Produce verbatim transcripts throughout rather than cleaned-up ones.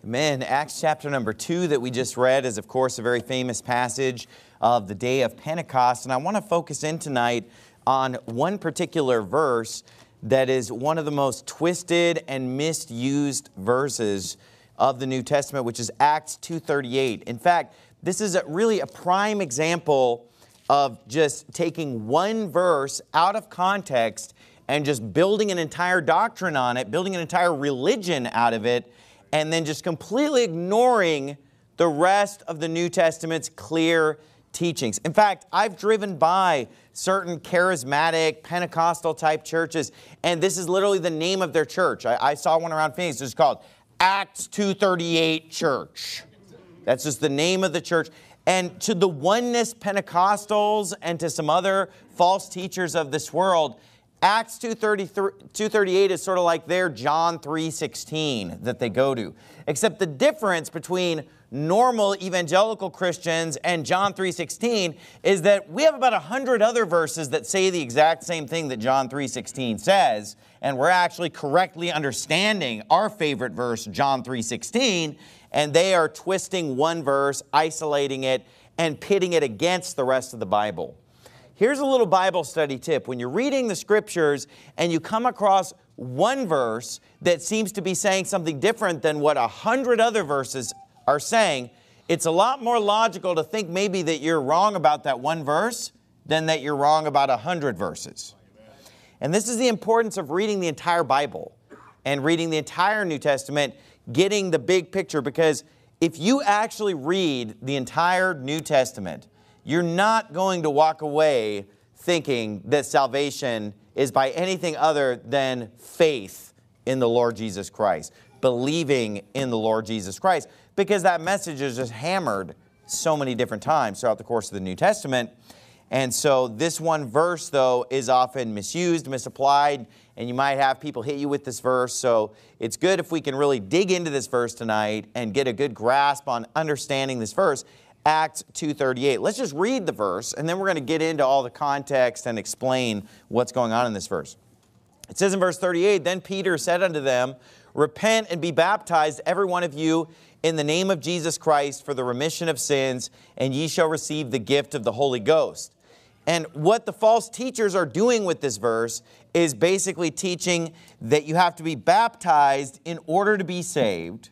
Amen. Acts chapter number two that we just read is, of course, a very famous passage of the day of Pentecost. And I want to focus in tonight on one particular verse that is one of the most twisted and misused verses of the New Testament, which is Acts two thirty-eight. In fact, this is a, really a prime example of just taking one verse out of context and just building an entire doctrine on it, building an entire religion out of it, and then just completely ignoring the rest of the New Testament's clear teachings. In fact, I've driven by certain charismatic, Pentecostal-type churches, and this is literally the name of their church. I, I saw one around Phoenix. It's called Acts two thirty-eight Church. That's just the name of the church. And to the oneness Pentecostals and to some other false teachers of this world, Acts two thirty-eight is sort of like their John three sixteen that they go to. Except the difference between normal evangelical Christians and John three sixteen is that we have about a hundred other verses that say the exact same thing that John three sixteen says, and we're actually correctly understanding our favorite verse, John three sixteen, and they are twisting one verse, isolating it, and pitting it against the rest of the Bible. Here's a little Bible study tip. When you're reading the Scriptures and you come across one verse that seems to be saying something different than what a hundred other verses are saying, it's a lot more logical to think maybe that you're wrong about that one verse than that you're wrong about a hundred verses. And this is the importance of reading the entire Bible and reading the entire New Testament, getting the big picture, because if you actually read the entire New Testament, you're not going to walk away thinking that salvation is by anything other than faith in the Lord Jesus Christ, believing in the Lord Jesus Christ, because that message is just hammered so many different times throughout the course of the New Testament. And so this one verse, though, is often misused, misapplied, and you might have people hit you with this verse. So it's good if we can really dig into this verse tonight and get a good grasp on understanding this verse. Acts two thirty-eight. Let's just read the verse, and then we're going to get into all the context and explain what's going on in this verse. It says in verse thirty-eight, "Then Peter said unto them, Repent and be baptized, every one of you, in the name of Jesus Christ for the remission of sins, and ye shall receive the gift of the Holy Ghost." And what the false teachers are doing with this verse is basically teaching that you have to be baptized in order to be saved,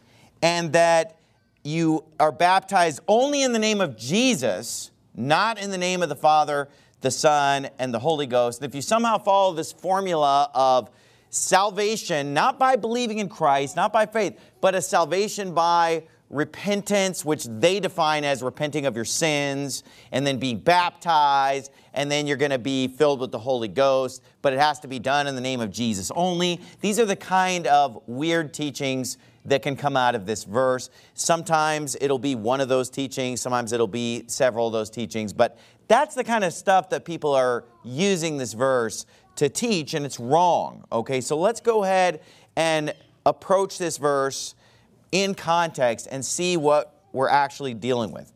and that you are baptized only in the name of Jesus, not in the name of the Father, the Son, and the Holy Ghost. And if you somehow follow this formula of salvation, not by believing in Christ, not by faith, but a salvation by repentance, which they define as repenting of your sins, and then being baptized, and then you're going to be filled with the Holy Ghost, but it has to be done in the name of Jesus only. These are the kind of weird teachings that can come out of this verse. Sometimes it'll be one of those teachings, sometimes it'll be several of those teachings, but that's the kind of stuff that people are using this verse to teach, and it's wrong. Okay, so let's go ahead and approach this verse in context and see what we're actually dealing with.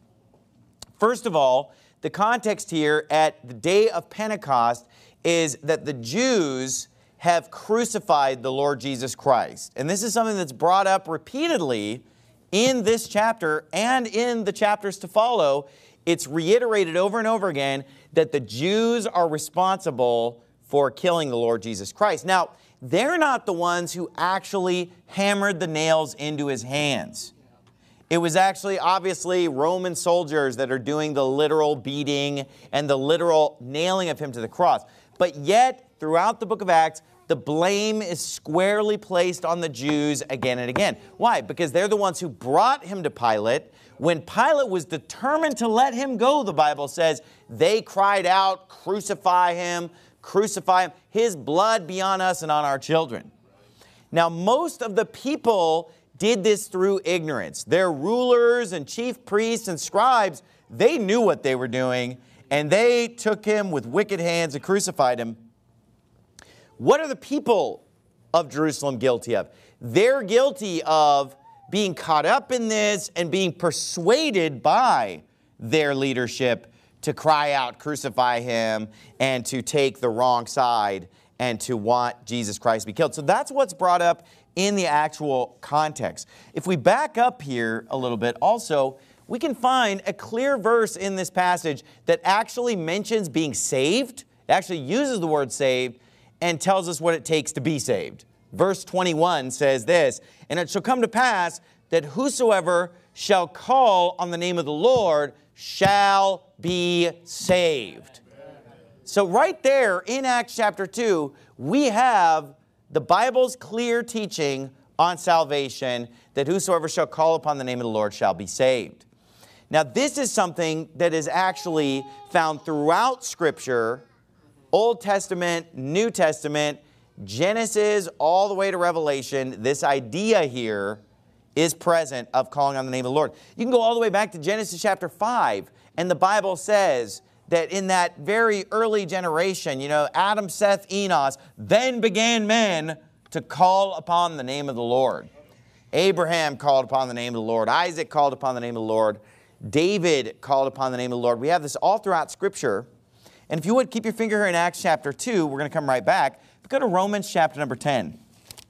First of all, the context here at the day of Pentecost is that the Jews have crucified the Lord Jesus Christ. And this is something that's brought up repeatedly in this chapter and in the chapters to follow. It's reiterated over and over again that the Jews are responsible for killing the Lord Jesus Christ. Now, they're not the ones who actually hammered the nails into his hands. It was actually, obviously, Roman soldiers that are doing the literal beating and the literal nailing of him to the cross. But yet, throughout the book of Acts, the blame is squarely placed on the Jews again and again. Why? Because they're the ones who brought him to Pilate. When Pilate was determined to let him go, the Bible says, they cried out, "Crucify him, crucify him. His blood be on us and on our children." Now, most of the people did this through ignorance. Their rulers and chief priests and scribes, they knew what they were doing, and they took him with wicked hands and crucified him. What are the people of Jerusalem guilty of? They're guilty of being caught up in this and being persuaded by their leadership to cry out, "Crucify him," and to take the wrong side and to want Jesus Christ to be killed. So that's what's brought up in the actual context. If we back up here a little bit, also, we can find a clear verse in this passage that actually mentions being saved. It actually uses the word saved and tells us what it takes to be saved. Verse twenty-one says this, "And it shall come to pass that whosoever shall call on the name of the Lord shall be saved." So right there in Acts chapter two, we have the Bible's clear teaching on salvation, that whosoever shall call upon the name of the Lord shall be saved. Now, this is something that is actually found throughout Scripture, Old Testament, New Testament, Genesis, all the way to Revelation. This idea here is present of calling on the name of the Lord. You can go all the way back to Genesis chapter five, and the Bible says that in that very early generation, you know, Adam, Seth, Enos, then began men to call upon the name of the Lord. Abraham called upon the name of the Lord. Isaac called upon the name of the Lord. David called upon the name of the Lord. We have this all throughout Scripture. And if you would, keep your finger here in Acts chapter two. We're going to come right back. Go to Romans chapter number ten.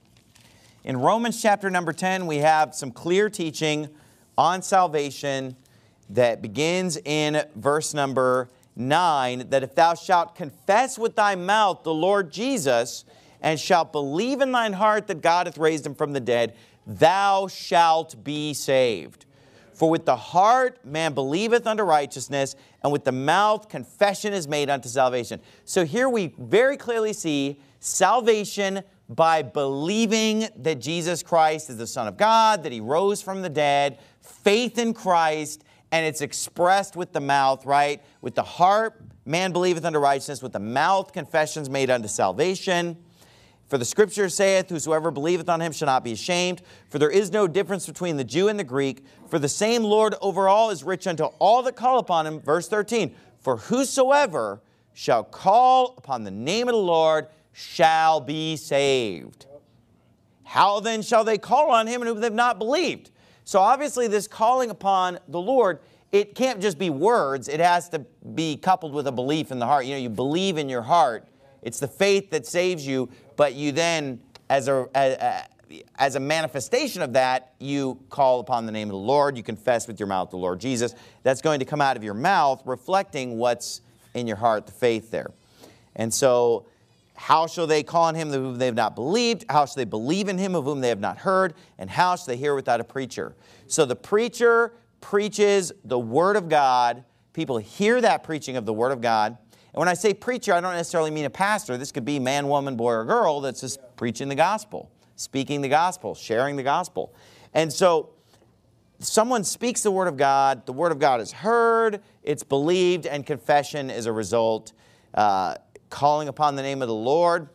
In Romans chapter number ten, we have some clear teaching on salvation that begins in verse number nine, that if thou shalt confess with thy mouth the Lord Jesus, and shalt believe in thine heart that God hath raised him from the dead, thou shalt be saved. For with the heart man believeth unto righteousness, and with the mouth confession is made unto salvation. So here we very clearly see salvation by believing that Jesus Christ is the Son of God, that he rose from the dead, faith in Christ, and it's expressed with the mouth, right? With the heart, man believeth unto righteousness. With the mouth, confessions made unto salvation. For the Scripture saith, whosoever believeth on him shall not be ashamed. For there is no difference between the Jew and the Greek. For the same Lord over all is rich unto all that call upon him. Verse thirteen, for whosoever shall call upon the name of the Lord shall be saved. How then shall they call on him in whom they have not believed? So obviously this calling upon the Lord, it can't just be words. It has to be coupled with a belief in the heart. You know, you believe in your heart. It's the faith that saves you, but you then, as a, as, as a manifestation of that, you call upon the name of the Lord. You confess with your mouth the Lord Jesus. That's going to come out of your mouth, reflecting what's in your heart, the faith there. And so, how shall they call on him of whom they have not believed? How shall they believe in him of whom they have not heard? And how shall they hear without a preacher? So the preacher preaches the Word of God. People hear that preaching of the Word of God. And when I say preacher, I don't necessarily mean a pastor. This could be man, woman, boy, or girl that's just preaching the gospel, speaking the gospel, sharing the gospel. And so someone speaks the Word of God. The Word of God is heard, it's believed, and confession is a result. Uh, calling upon the name of the Lord.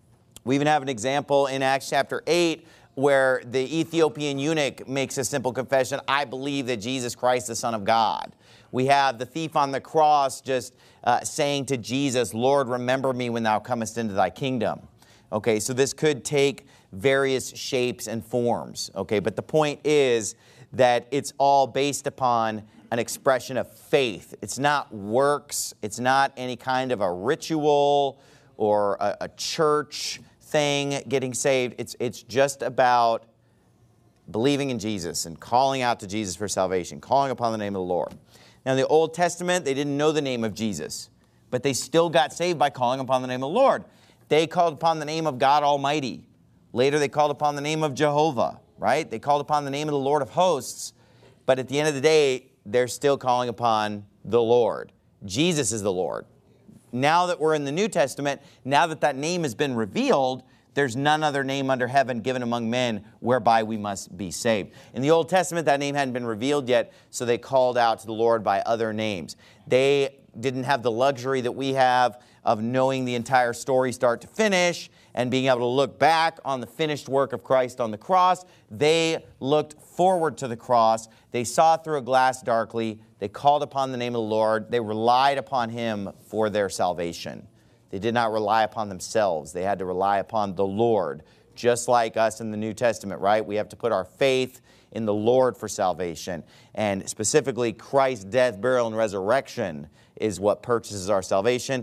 We even have an example in Acts chapter eight where the Ethiopian eunuch makes a simple confession, I believe that Jesus Christ is the Son of God. We have the thief on the cross just uh, saying to Jesus, Lord, remember me when thou comest into thy kingdom. Okay, so this could take various shapes and forms. Okay, but the point is that it's all based upon an expression of faith. It's not works. It's not any kind of a ritual or a, a church thing getting saved. It's, it's just about believing in Jesus and calling out to Jesus for salvation, calling upon the name of the Lord. Now, in the Old Testament, they didn't know the name of Jesus, but they still got saved by calling upon the name of the Lord. They called upon the name of God Almighty. Later, they called upon the name of Jehovah, right? They called upon the name of the Lord of hosts. But at the end of the day, they're still calling upon the Lord. Jesus is the Lord. Now that we're in the New Testament, now that that name has been revealed, there's none other name under heaven given among men whereby we must be saved. In the Old Testament, that name hadn't been revealed yet, so they called out to the Lord by other names. They didn't have the luxury that we have of knowing the entire story start to finish and being able to look back on the finished work of Christ on the cross. They looked forward to the cross. They saw through a glass darkly. They called upon the name of the Lord. They relied upon him for their salvation. They did not rely upon themselves. They had to rely upon the Lord, just like us in the New Testament, right? We have to put our faith in the Lord for salvation. And specifically, Christ's death, burial, and resurrection is what purchases our salvation.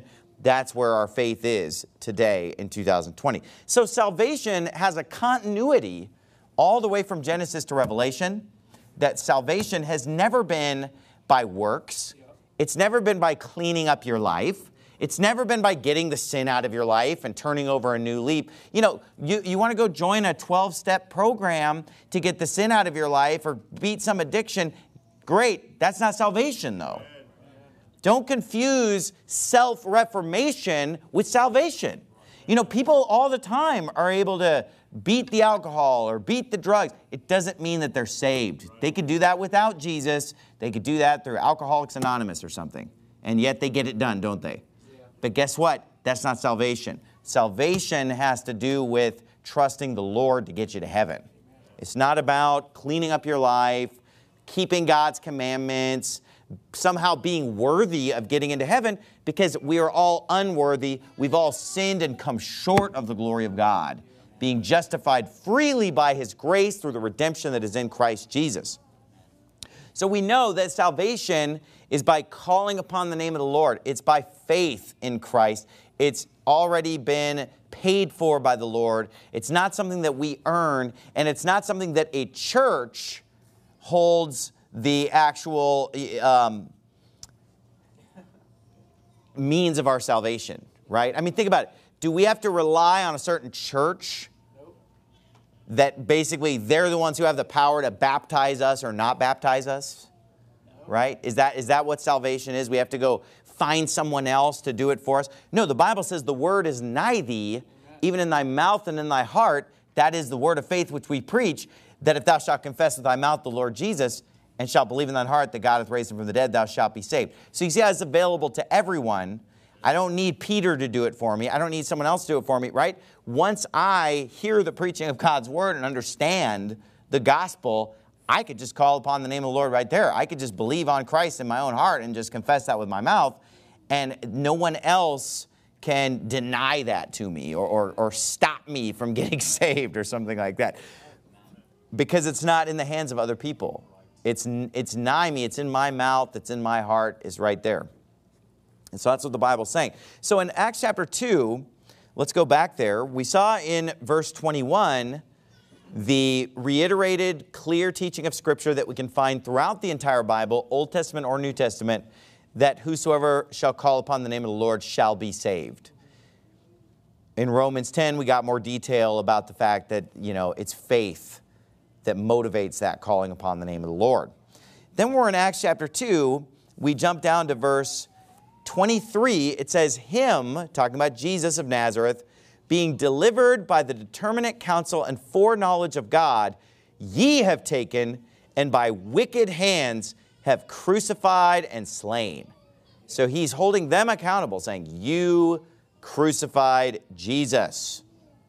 That's where our faith is today in two thousand twenty. So salvation has a continuity all the way from Genesis to Revelation, that salvation has never been by works. It's never been by cleaning up your life. It's never been by getting the sin out of your life and turning over a new leaf. You know, you, you want to go join a twelve-step program to get the sin out of your life or beat some addiction. Great. That's not salvation, though. Don't confuse self-reformation with salvation. You know, people all the time are able to beat the alcohol or beat the drugs. It doesn't mean that they're saved. They could do that without Jesus. They could do that through Alcoholics Anonymous or something. And yet they get it done, don't they? Yeah. But guess what? That's not salvation. Salvation has to do with trusting the Lord to get you to heaven. It's not about cleaning up your life, keeping God's commandments, somehow being worthy of getting into heaven, because we are all unworthy. We've all sinned and come short of the glory of God, being justified freely by His grace through the redemption that is in Christ Jesus. So we know that salvation is by calling upon the name of the Lord. It's by faith in Christ. It's already been paid for by the Lord. It's not something that we earn, and it's not something that a church holds the actual um, means of our salvation, right? I mean, think about it. Do we have to rely on a certain church that basically they're the ones who have the power to baptize us or not baptize us? Right? Is that, is that what salvation is? We have to go find someone else to do it for us? No, the Bible says the word is nigh thee, even in thy mouth and in thy heart. That is the word of faith which we preach, that if thou shalt confess with thy mouth the Lord Jesus, and shalt believe in thine heart that God hath raised him from the dead, thou shalt be saved. So you see how it's available to everyone. I don't need Peter to do it for me. I don't need someone else to do it for me, right? Once I hear the preaching of God's word and understand the gospel, I could just call upon the name of the Lord right there. I could just believe on Christ in my own heart and just confess that with my mouth, and no one else can deny that to me or, or, or stop me from getting saved or something like that, because it's not in the hands of other people. It's, it's nigh me. It's in my mouth. It's in my heart. It's right there. And so that's what the Bible's saying. So in Acts chapter two, let's go back there. We saw in verse twenty-one the reiterated, clear teaching of Scripture that we can find throughout the entire Bible, Old Testament or New Testament, that whosoever shall call upon the name of the Lord shall be saved. In Romans ten, we got more detail about the fact that, you know, it's faith that motivates that calling upon the name of the Lord. Then we're in Acts chapter two. We jump down to verse twenty-three. It says, him, talking about Jesus of Nazareth, being delivered by the determinate counsel and foreknowledge of God, ye have taken, and by wicked hands have crucified and slain. So he's holding them accountable, saying, you crucified Jesus,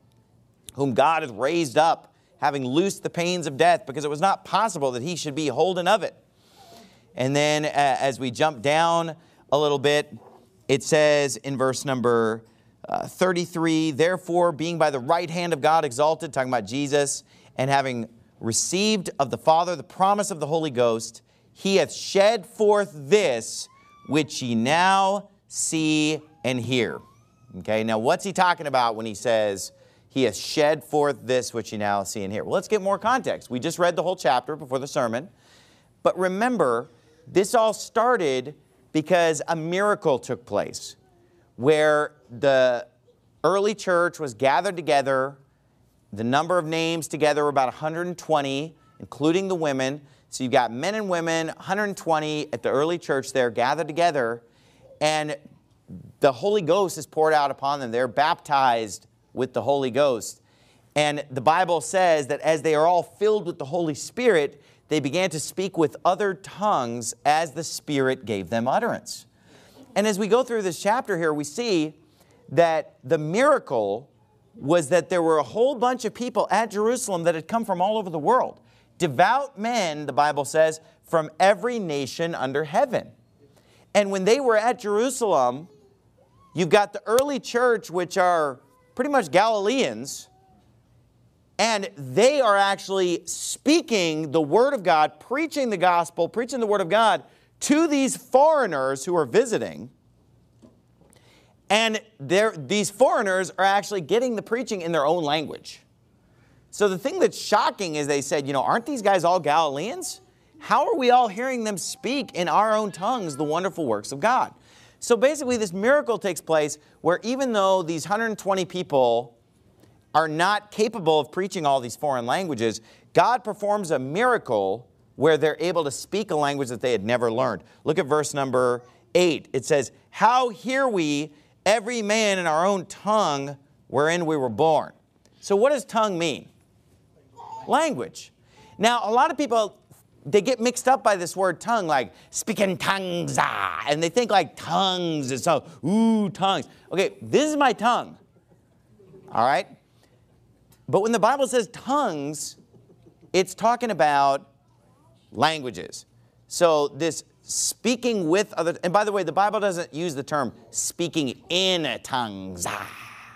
whom God hath raised up, having loosed the pains of death, because it was not possible that he should be holden of it. And then uh, as we jump down a little bit, it says in verse number uh, thirty-three, therefore, being by the right hand of God exalted, talking about Jesus, and having received of the Father the promise of the Holy Ghost, he hath shed forth this which ye now see and hear. Okay, now what's he talking about when he says, he has shed forth this which you now see and hear? Well, let's get more context. We just read the whole chapter before the sermon. But remember, this all started because a miracle took place where the early church was gathered together. The number of names together were about one hundred twenty, including the women. So you've got men and women, one hundred twenty at the early church there gathered together. And the Holy Ghost is poured out upon them. They're baptized with the Holy Ghost. And the Bible says that as they are all filled with the Holy Spirit, they began to speak with other tongues as the Spirit gave them utterance. And as we go through this chapter here, we see that the miracle was that there were a whole bunch of people at Jerusalem that had come from all over the world. Devout men, the Bible says, from every nation under heaven. And when they were at Jerusalem, you've got the early church, which are pretty much Galileans, and they are actually speaking the Word of God, preaching the gospel, preaching the Word of God to these foreigners who are visiting. And these foreigners are actually getting the preaching in their own language. So the thing that's shocking is they said, you know, aren't these guys all Galileans? How are we all hearing them speak in our own tongues the wonderful works of God? So basically this miracle takes place where even though these one hundred twenty people are not capable of preaching all these foreign languages, God performs a miracle where they're able to speak a language that they had never learned. Look at verse number eight. It says, how hear we every man in our own tongue wherein we were born? So what does tongue mean? Language. Now, a lot of people, they get mixed up by this word tongue, like speaking tongues, ah, and they think like tongues is so, ooh, tongues. Okay, this is my tongue, all right? But when the Bible says tongues, it's talking about languages. So this speaking with other, and by the way, the Bible doesn't use the term speaking in tongues. Ah.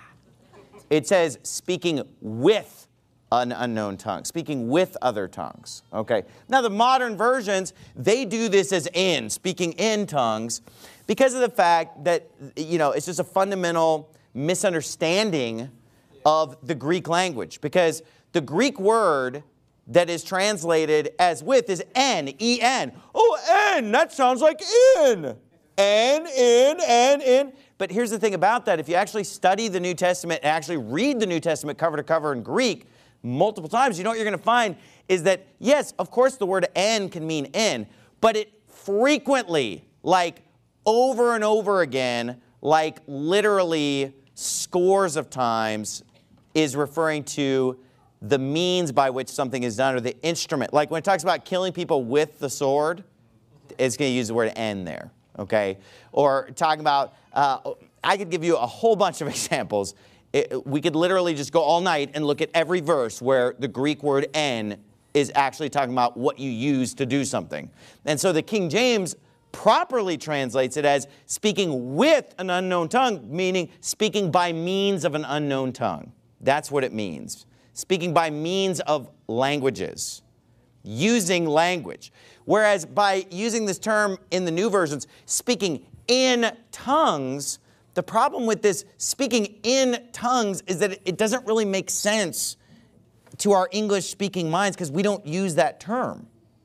It says speaking with an unknown tongue, speaking with other tongues. Okay. Now the modern versions, they do this as in, speaking in tongues, because of the fact that, you know, it's just a fundamental misunderstanding of the Greek language. Because the Greek word that is translated as with is en, E N. Oh, en, that sounds like in. En, in, en, in. But here's the thing about that. If you actually study the New Testament and actually read the New Testament cover to cover in Greek multiple times, you know what you're going to find is that, yes, of course the word en can mean in, but it frequently, like over and over again, like literally scores of times, is referring to the means by which something is done, or the instrument. Like when it talks about killing people with the sword, it's going to use the word en there, okay? Or talking about, uh, I could give you a whole bunch of examples. It, we could literally just go all night and look at every verse where the Greek word en is actually talking about what you use to do something. And so the King James properly translates it as speaking with an unknown tongue, meaning speaking by means of an unknown tongue. That's what it means. Speaking by means of languages, using language. Whereas by using this term in the new versions, speaking in tongues, the problem with this speaking in tongues is that it doesn't really make sense to our English-speaking minds because we don't use that term.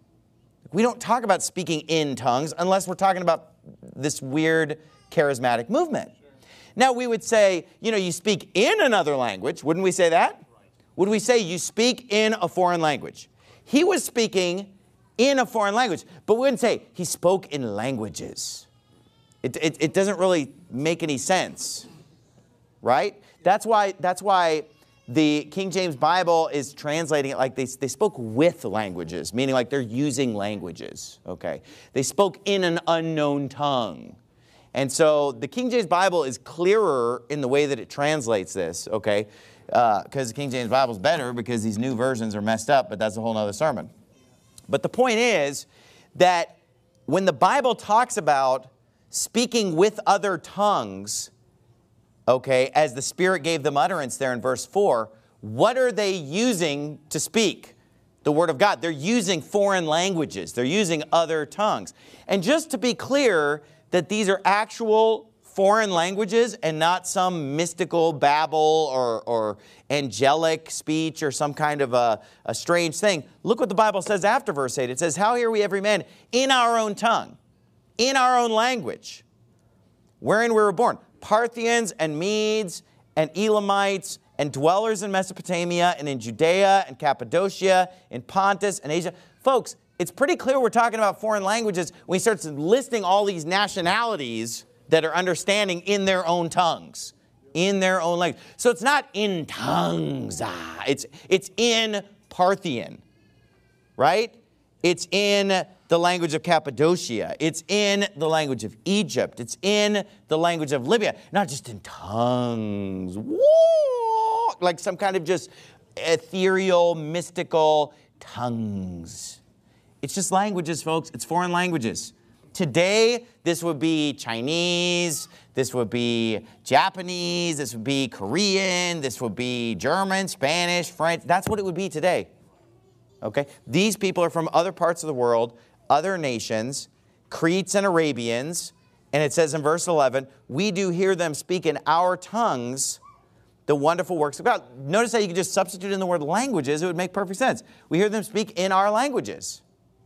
We don't talk about speaking in tongues unless we're talking about this weird charismatic movement. Sure. Now we would say, you know, you speak in another language. Wouldn't we say that? Right. Would we say you speak in a foreign language? He was speaking in a foreign language, but we wouldn't say he spoke in languages. It, it, it doesn't really make any sense, right? That's why, that's why the King James Bible is translating it like they, they spoke with languages, meaning like they're using languages, okay? They spoke in an unknown tongue. And so the King James Bible is clearer in the way that it translates this, okay? Because uh, the King James Bible is better because these new versions are messed up, but that's a whole other sermon. But the point is that when the Bible talks about speaking with other tongues, okay, as the Spirit gave them utterance there in verse four, what are they using to speak? The Word of God. They're using foreign languages. They're using other tongues. And just to be clear that these are actual foreign languages and not some mystical babble or, or angelic speech or some kind of a, a strange thing, look what the Bible says after verse eight. It says, how hear we every man in our own tongue, in our own language, wherein we were born. Parthians and Medes and Elamites and dwellers in Mesopotamia and in Judea and Cappadocia, in Pontus and Asia. Folks, it's pretty clear we're talking about foreign languages when he starts listing all these nationalities that are understanding in their own tongues, in their own language. So it's not in tongues, ah, it's, it's in Parthian, right? It's in the language of Cappadocia. It's in the language of Egypt. It's in the language of Libya. Not just in tongues. Whoa! Like some kind of just ethereal, mystical tongues. It's just languages, folks. It's foreign languages. Today, this would be Chinese. This would be Japanese. This would be Korean. This would be German, Spanish, French. That's what it would be today. Okay? These people are from other parts of the world, other nations, Cretes and Arabians, And it says in verse eleven, we do hear them speak in our tongues the wonderful works of God. Notice how you can just substitute in the word languages. It would make perfect sense. We hear them speak in our languages.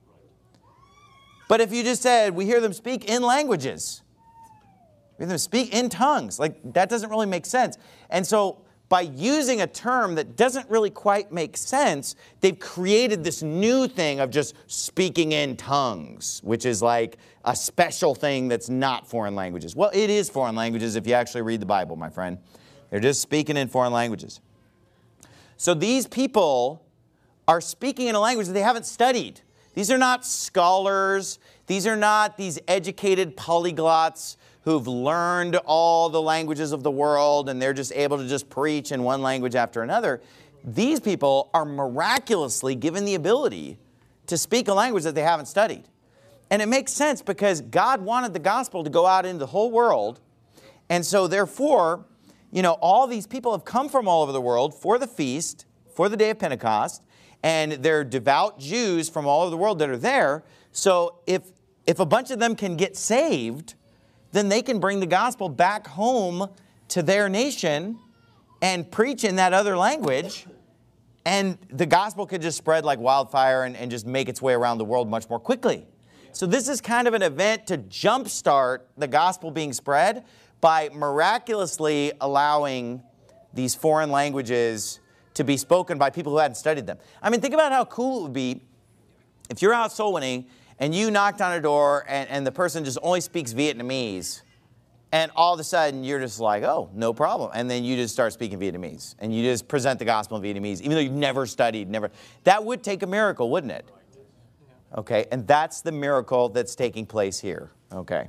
But if you just said, we hear them speak in languages, we hear them speak in tongues, like that doesn't really make sense. And so by using a term that doesn't really quite make sense, they've created this new thing of just speaking in tongues, which is like a special thing that's not foreign languages. Well, it is foreign languages if you actually read the Bible, my friend. They're just speaking in foreign languages. So these people are speaking in a language that they haven't studied. These are not scholars. These are not these educated polyglots who've learned all the languages of the world and they're just able to just preach in one language after another. These people are miraculously given the ability to speak a language that they haven't studied. And it makes sense because God wanted the gospel to go out into the whole world. And so therefore, you know, all these people have come from all over the world for the feast, for the day of Pentecost, and they're devout Jews from all over the world that are there. So if, if a bunch of them can get saved, then they can bring the gospel back home to their nation and preach in that other language. And the gospel could just spread like wildfire and, and just make its way around the world much more quickly. So this is kind of an event to jumpstart the gospel being spread by miraculously allowing these foreign languages to be spoken by people who hadn't studied them. I mean, think about how cool it would be if you're out soul winning and you knocked on a door and, and the person just only speaks Vietnamese, and all of a sudden you're just like, oh, no problem. And then you just start speaking Vietnamese and you just present the gospel in Vietnamese, even though you've never studied, never. That would take a miracle, wouldn't it? Okay, and that's the miracle that's taking place here. Okay.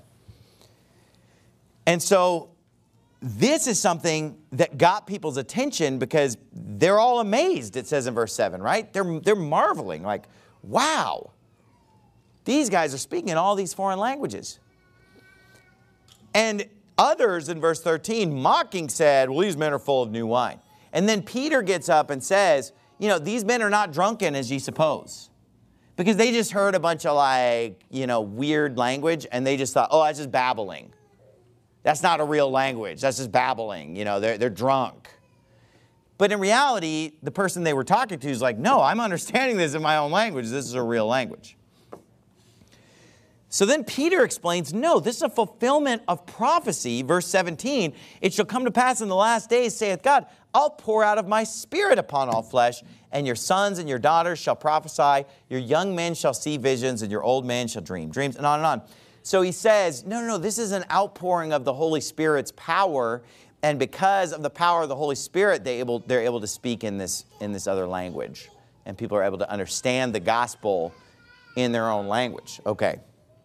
And so this is something that got people's attention because they're all amazed, it says in verse seven, right? They're, they're marveling, like, wow, these guys are speaking in all these foreign languages. And others in verse thirteen, mocking, said, well, these men are full of new wine. And then Peter gets up and says, you know, these men are not drunken as ye suppose. Because they just heard a bunch of like, you know, weird language and they just thought, oh, that's just babbling. That's not a real language. That's just babbling. You know, they're, they're drunk. But in reality, the person they were talking to is like, no, I'm understanding this in my own language. This is a real language. So then Peter explains, no, this is a fulfillment of prophecy. Verse seventeen, it shall come to pass in the last days, saith God, I'll pour out of my spirit upon all flesh, and your sons and your daughters shall prophesy, your young men shall see visions, and your old men shall dream dreams, and on and on. So he says, no, no, no, this is an outpouring of the Holy Spirit's power. And because of the power of the Holy Spirit, they able, they're able to speak in this, in this other language. And people are able to understand the gospel in their own language. Okay.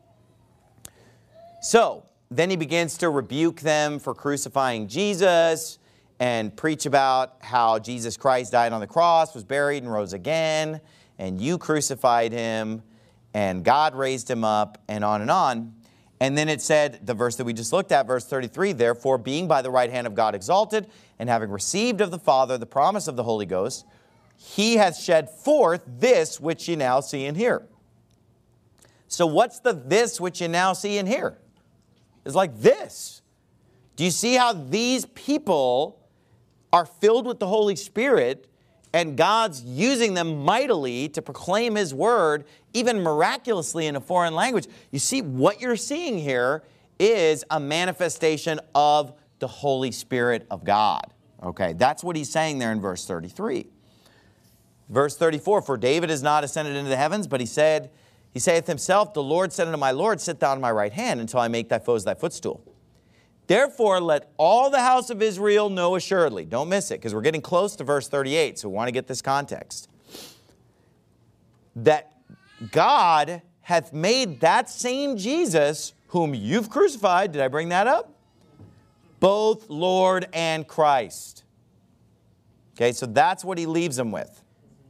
So then he begins to rebuke them for crucifying Jesus and preach about how Jesus Christ died on the cross, was buried, and rose again. And you crucified him. And God raised him up, and on and on. And then it said, the verse that we just looked at, verse thirty-three, therefore, being by the right hand of God exalted, and having received of the Father the promise of the Holy Ghost, he hath shed forth this which ye now see and hear. So what's the this which you now see and hear? It's like this. Do you see how these people are filled with the Holy Spirit, and God's using them mightily to proclaim his word, even miraculously in a foreign language? You see, what you're seeing here is a manifestation of the Holy Spirit of God. Okay, that's what he's saying there in verse thirty-three. Verse thirty-four, for David is not ascended into the heavens, but he said, he saith himself, the Lord said unto my Lord, sit thou on my right hand until I make thy foes thy footstool. Therefore, let all the house of Israel know assuredly. Don't miss it, because we're getting close to verse thirty-eight, so we want to get this context. That God hath made that same Jesus, whom you've crucified, did I bring that up? Both Lord and Christ. Okay, so that's what he leaves them with.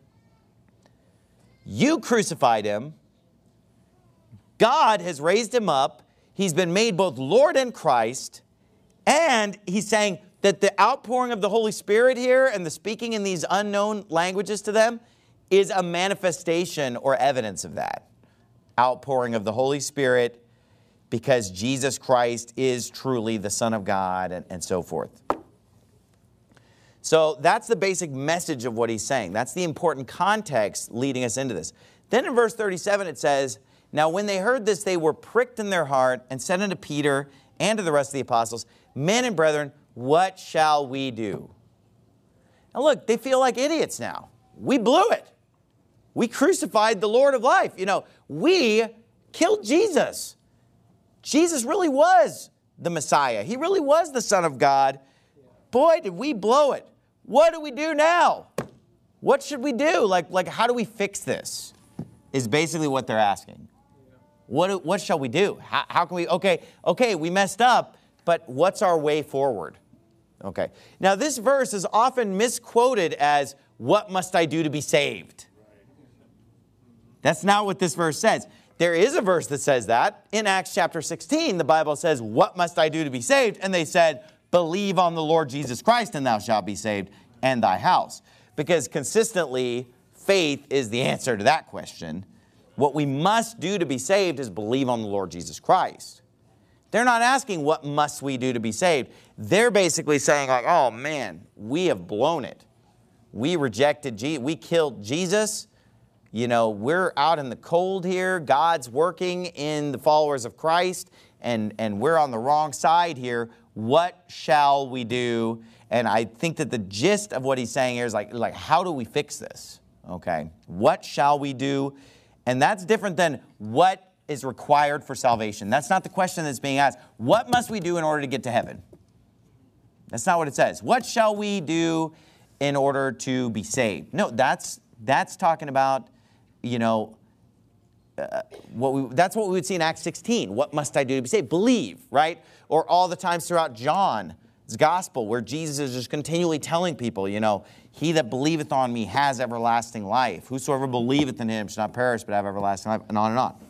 You crucified him. God has raised him up. He's been made both Lord and Christ. And he's saying that the outpouring of the Holy Spirit here and the speaking in these unknown languages to them is a manifestation or evidence of that. Outpouring of the Holy Spirit because Jesus Christ is truly the Son of God, and, and so forth. So that's the basic message of what he's saying. That's the important context leading us into this. Then in verse thirty-seven it says, "Now when they heard this, they were pricked in their heart, and said unto Peter and to the rest of the apostles, Men and brethren, what shall we do?" Now look, they feel like idiots now. We blew it. We crucified the Lord of life. You know, we killed Jesus. Jesus really was the Messiah. He really was the Son of God. Boy, did we blow it. What do we do now? What should we do? Like, like how do we fix this? Is basically what they're asking. What, what shall we do? How, how can we, okay, okay, we messed up, but what's our way forward? Okay. Now this verse is often misquoted as, what must I do to be saved? That's not what this verse says. There is a verse that says that. In Acts chapter sixteen, the Bible says, what must I do to be saved? And they said, believe on the Lord Jesus Christ and thou shalt be saved, and thy house. Because consistently, faith is the answer to that question. What we must do to be saved is believe on the Lord Jesus Christ. They're not asking what must we do to be saved. They're basically saying like, oh man, we have blown it. We rejected Jesus. We killed Jesus. You know, we're out in the cold here. God's working in the followers of Christ, and, and we're on the wrong side here. What shall we do? And I think that the gist of what he's saying here is like, like how do we fix this? Okay, what shall we do? And that's different than what is required for salvation. That's not the question that's being asked. What must we do in order to get to heaven? That's not what it says. What shall we do in order to be saved? No, that's, that's talking about, you know, uh, what we, that's what we would see in Acts sixteen. What must I do to be saved? Believe, right? Or all the times throughout John's gospel where Jesus is just continually telling people, you know, he that believeth on me has everlasting life. Whosoever believeth in him shall not perish but have everlasting life, and on and on.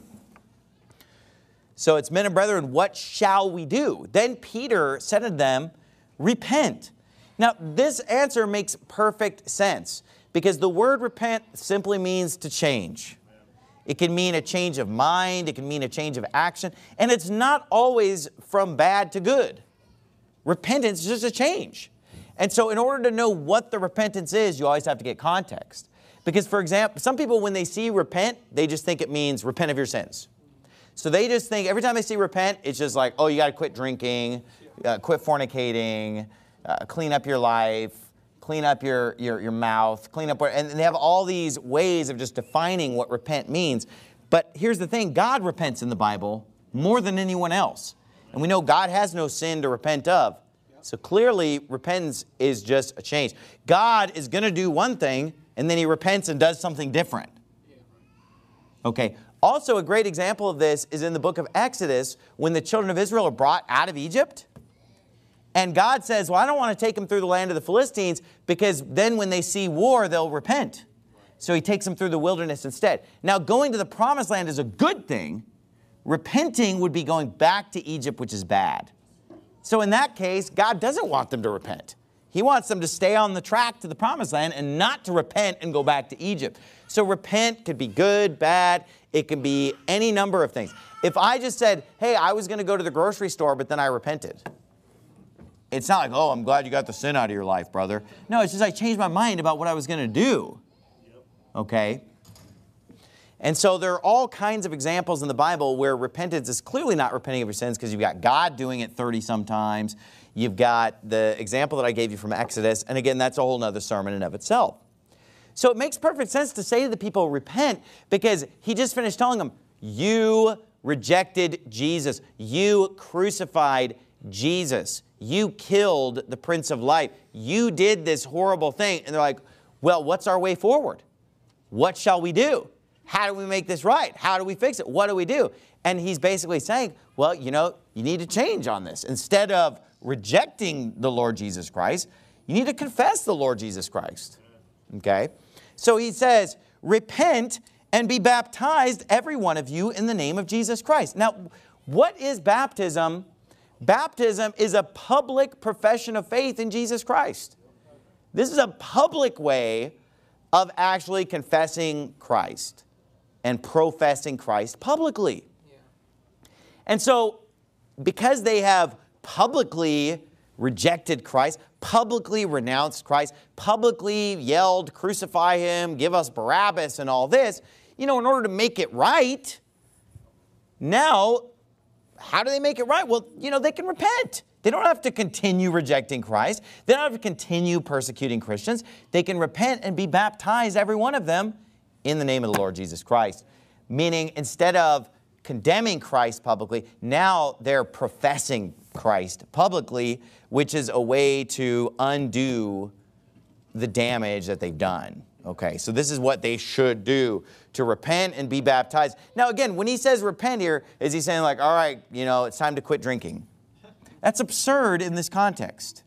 So it's, men and brethren, what shall we do? Then Peter said unto them, repent. Now this answer makes perfect sense because the word repent simply means to change. It can mean a change of mind. It can mean a change of action. And it's not always from bad to good. Repentance is just a change. And so in order to know what the repentance is, you always have to get context. Because, for example, some people, when they see repent, they just think it means repent of your sins. So they just think, every time they see repent, it's just like, oh, you got to quit drinking, uh, quit fornicating, uh, clean up your life, clean up your, your, your mouth, clean up, and they have all these ways of just defining what repent means. But here's the thing, God repents in the Bible more than anyone else. And we know God has no sin to repent of. So clearly, repentance is just a change. God is going to do one thing, and then he repents and does something different. Okay. Also, a great example of this is in the book of Exodus, when the children of Israel are brought out of Egypt. And God says, well, I don't want to take them through the land of the Philistines, because then when they see war, they'll repent. So he takes them through the wilderness instead. Now, going to the promised land is a good thing. Repenting would be going back to Egypt, which is bad. So in that case, God doesn't want them to repent. He wants them to stay on the track to the promised land and not to repent and go back to Egypt. So repent could be good, bad. It can be any number of things. If I just said, hey, I was going to go to the grocery store, but then I repented. It's not like, oh, I'm glad you got the sin out of your life, brother. No, it's just I changed my mind about what I was going to do. Okay? And so there are all kinds of examples in the Bible where repentance is clearly not repenting of your sins, because you've got God doing it thirty sometimes. You've got the example that I gave you from Exodus. And again, that's a whole other sermon in of itself. So it makes perfect sense to say to the people, repent, because he just finished telling them, you rejected Jesus. You crucified Jesus. You killed the Prince of Life. You did this horrible thing. And they're like, well, what's our way forward? What shall we do? How do we make this right? How do we fix it? What do we do? And he's basically saying, well, you know, you need to change on this. Instead of rejecting the Lord Jesus Christ, you need to confess the Lord Jesus Christ. Okay? So he says, repent and be baptized, every one of you, in the name of Jesus Christ. Now, what is baptism? Baptism is a public profession of faith in Jesus Christ. This is a public way of actually confessing Christ and professing Christ publicly. Yeah. And so, because they have publicly rejected Christ, publicly renounced Christ, publicly yelled, crucify him, give us Barabbas and all this, you know, in order to make it right, now, how do they make it right? Well, you know, they can repent. They don't have to continue rejecting Christ. They don't have to continue persecuting Christians. They can repent and be baptized, every one of them, in the name of the Lord Jesus Christ. Meaning, instead of condemning Christ publicly, now they're professing Christ publicly, which is a way to undo the damage that they've done. Okay, so this is what they should do, to repent and be baptized. Now again, when he says repent here, is he saying like, all right, you know, it's time to quit drinking? That's absurd in this context.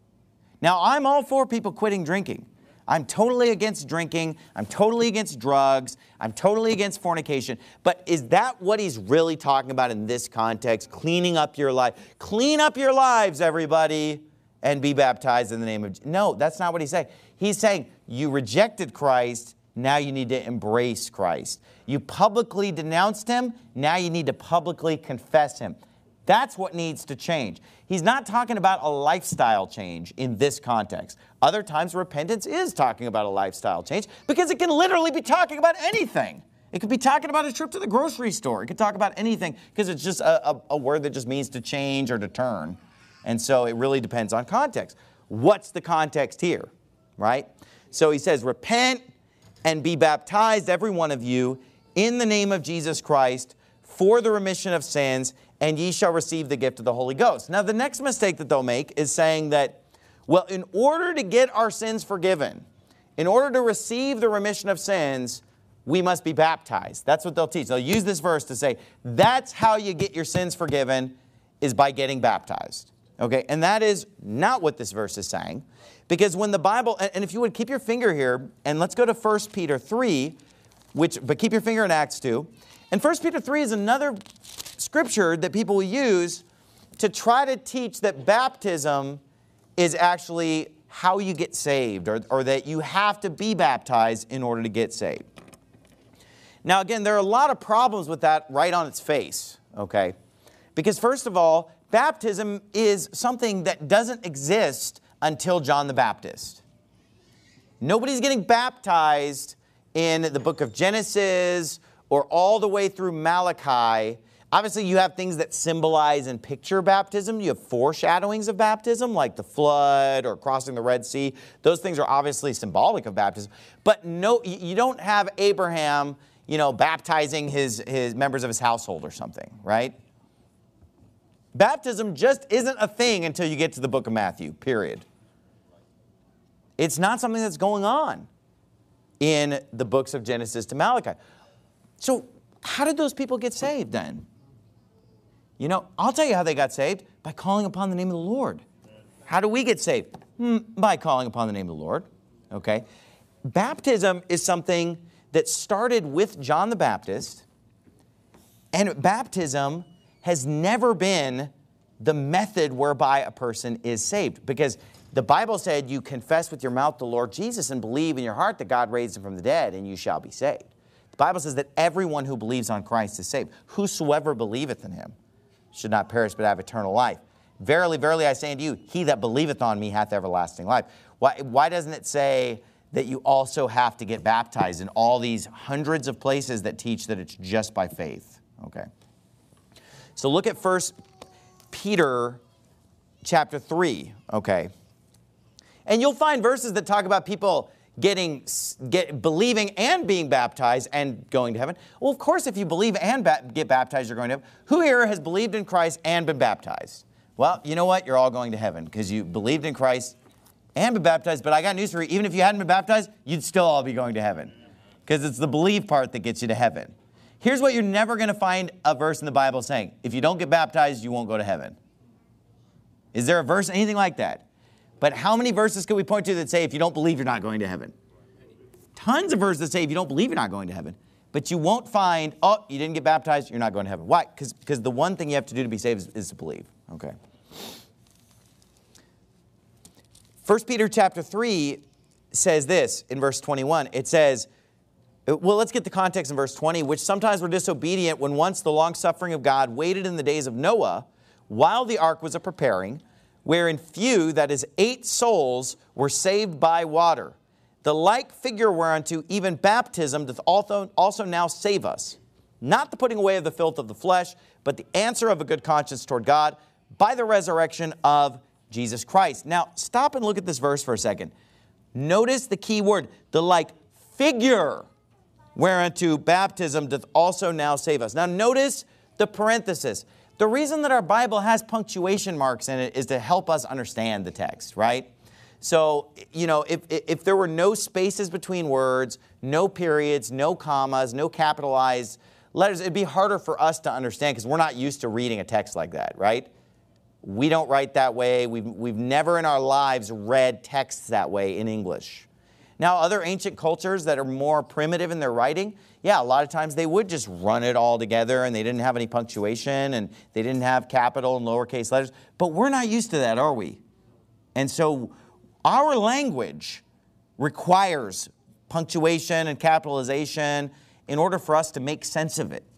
Now, I'm all for people quitting drinking. I'm totally against drinking. I'm totally against drugs. I'm totally against fornication. But is that what he's really talking about in this context? Cleaning up your life. Clean up your lives, everybody, and be baptized in the name of Jesus. No, that's not what he's saying. He's saying you rejected Christ. Now you need to embrace Christ. You publicly denounced him. Now you need to publicly confess him. That's what needs to change. He's not talking about a lifestyle change in this context. Other times, repentance is talking about a lifestyle change because it can literally be talking about anything. It could be talking about a trip to the grocery store. It could talk about anything because it's just a, a, a word that just means to change or to turn. And so it really depends on context. What's the context here, right? So he says, repent and be baptized, every one of you, in the name of Jesus Christ for the remission of sins, and ye shall receive the gift of the Holy Ghost. Now, the next mistake that they'll make is saying that, well, in order to get our sins forgiven, in order to receive the remission of sins, we must be baptized. That's what they'll teach. They'll use this verse to say, that's how you get your sins forgiven, is by getting baptized. Okay, and that is not what this verse is saying. Because when the Bible, and if you would keep your finger here, and let's go to First Peter three, which, but keep your finger in Acts two. And First Peter three is another scripture that people will use to try to teach that baptism is actually how you get saved, or, or that you have to be baptized in order to get saved. Now again, there are a lot of problems with that right on its face, okay? Because first of all, baptism is something that doesn't exist until John the Baptist. Nobody's getting baptized in the book of Genesis or all the way through Malachi. Obviously, you have things that symbolize and picture baptism. You have foreshadowings of baptism, like the flood or crossing the Red Sea. Those things are obviously symbolic of baptism. But no, you don't have Abraham, you know, baptizing his, his members of his household or something, right? Baptism just isn't a thing until you get to the book of Matthew, period. It's not something that's going on in the books of Genesis to Malachi. So how did those people get saved then? You know, I'll tell you how they got saved, by calling upon the name of the Lord. How do we get saved? Hmm, by calling upon the name of the Lord, okay? Baptism is something that started with John the Baptist, and baptism has never been the method whereby a person is saved, because the Bible said you confess with your mouth the Lord Jesus and believe in your heart that God raised him from the dead, and you shall be saved. The Bible says that everyone who believes on Christ is saved. Whosoever believeth in him should not perish but have eternal life. Verily, verily, I say unto you, he that believeth on me hath everlasting life. Why, why doesn't it say that you also have to get baptized in all these hundreds of places that teach that it's just by faith? Okay. So look at First Peter chapter three, okay. And you'll find verses that talk about people getting, get, believing and being baptized and going to heaven. Well, of course, if you believe and ba get baptized, you're going to heaven. Who here has believed in Christ and been baptized? Well, you know what? You're all going to heaven because you believed in Christ and been baptized. But I got news for you. Even if you hadn't been baptized, you'd still all be going to heaven because it's the believe part that gets you to heaven. Here's what you're never going to find a verse in the Bible saying. If you don't get baptized, you won't go to heaven. Is there a verse, anything like that? But how many verses can we point to that say if you don't believe, you're not going to heaven? Tons of verses that say if you don't believe, you're not going to heaven. But you won't find, oh, you didn't get baptized, you're not going to heaven. Why? Because because the one thing you have to do to be saved is, is to believe. Okay. First Peter chapter three says this in verse twenty-one. It says, Well, let's get the context in verse twenty, which sometimes were disobedient when once the long-suffering of God waited in the days of Noah, while the ark was a-preparing, wherein few, that is, eight souls, were saved by water. The like figure whereunto even baptism doth also, also now save us, not the putting away of the filth of the flesh, but the answer of a good conscience toward God by the resurrection of Jesus Christ. Now, stop and look at this verse for a second. Notice the key word, the like figure whereunto baptism doth also now save us. Now, notice the parenthesis. The reason that our Bible has punctuation marks in it is to help us understand the text, right? So, you know, if, if there were no spaces between words, no periods, no commas, no capitalized letters, it'd be harder for us to understand because we're not used to reading a text like that, right? We don't write that way. We've, we've never in our lives read texts that way in English. Now, other ancient cultures that are more primitive in their writing, yeah, a lot of times they would just run it all together and they didn't have any punctuation and they didn't have capital and lowercase letters. But we're not used to that, are we? And so our language requires punctuation and capitalization in order for us to make sense of it.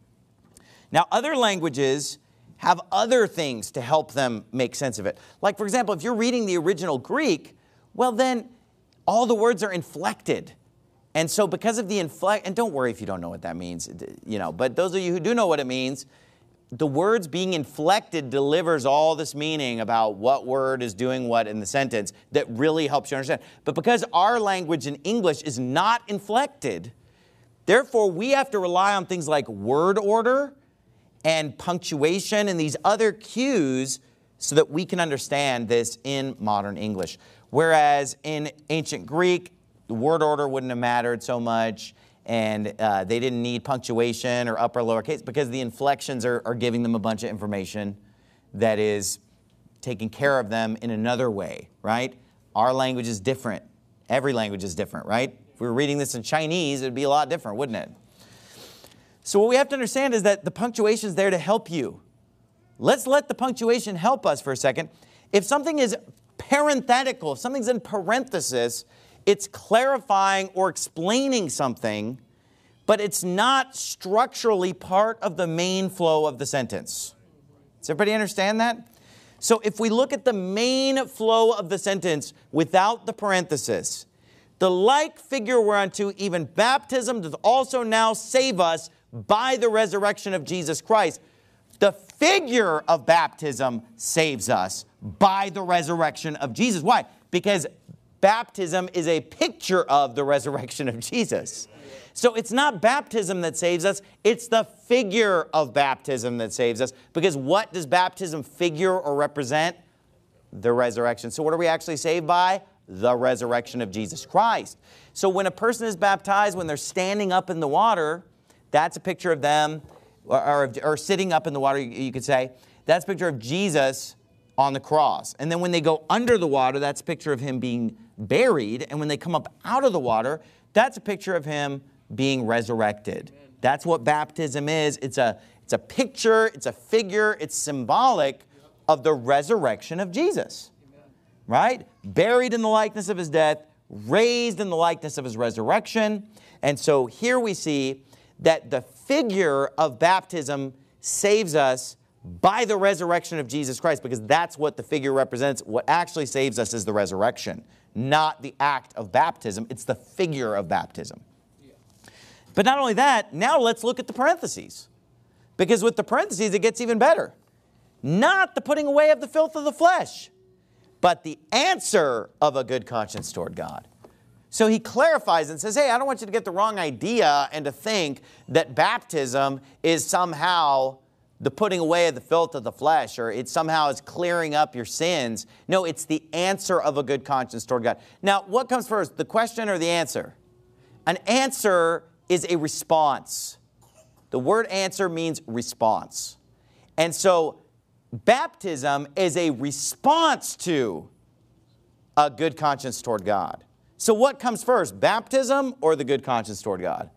Now, other languages have other things to help them make sense of it. Like, for example, if you're reading the original Greek, well, then all the words are inflected. And so because of the inflect, and don't worry if you don't know what that means, you know, but those of you who do know what it means, the words being inflected delivers all this meaning about what word is doing what in the sentence that really helps you understand. But because our language in English is not inflected, therefore we have to rely on things like word order and punctuation and these other cues so that we can understand this in modern English. Whereas in ancient Greek, the word order wouldn't have mattered so much, and uh, they didn't need punctuation or upper lower case because the inflections are, are giving them a bunch of information that is taking care of them in another way, right? Our language is different. Every language is different, right? If we were reading this in Chinese, it would be a lot different, wouldn't it? So what we have to understand is that the punctuation is there to help you. Let's let the punctuation help us for a second. If something is parenthetical, if something's in parenthesis, it's clarifying or explaining something, but it's not structurally part of the main flow of the sentence. Does everybody understand that? So if we look at the main flow of the sentence without the parenthesis, the like figure whereunto even baptism doth also now save us by the resurrection of Jesus Christ. The figure of baptism saves us by the resurrection of Jesus. Why? Because baptism is a picture of the resurrection of Jesus. So it's not baptism that saves us, it's the figure of baptism that saves us. Because what does baptism figure or represent? The resurrection. So what are we actually saved by? The resurrection of Jesus Christ. So when a person is baptized, when they're standing up in the water, that's a picture of them, or, or, or sitting up in the water, you, you could say. That's a picture of Jesus on the cross. And then when they go under the water, that's a picture of him being buried. And when they come up out of the water, that's a picture of him being resurrected. Amen. That's what baptism is. It's a, it's a picture, it's a figure, it's symbolic of the resurrection of Jesus. Amen. Right? Buried in the likeness of his death, raised in the likeness of his resurrection. And so here we see that the figure of baptism saves us by the resurrection of Jesus Christ, because that's what the figure represents. What actually saves us is the resurrection, not the act of baptism. It's the figure of baptism. Yeah. But not only that, now let's look at the parentheses. Because with the parentheses, it gets even better. Not the putting away of the filth of the flesh, but the answer of a good conscience toward God. So he clarifies and says, hey, I don't want you to get the wrong idea and to think that baptism is somehow the putting away of the filth of the flesh, or it somehow is clearing up your sins. No, it's the answer of a good conscience toward God. Now, what comes first, the question or the answer? An answer is a response. The word answer means response. And so baptism is a response to a good conscience toward God. So what comes first, baptism or the good conscience toward God?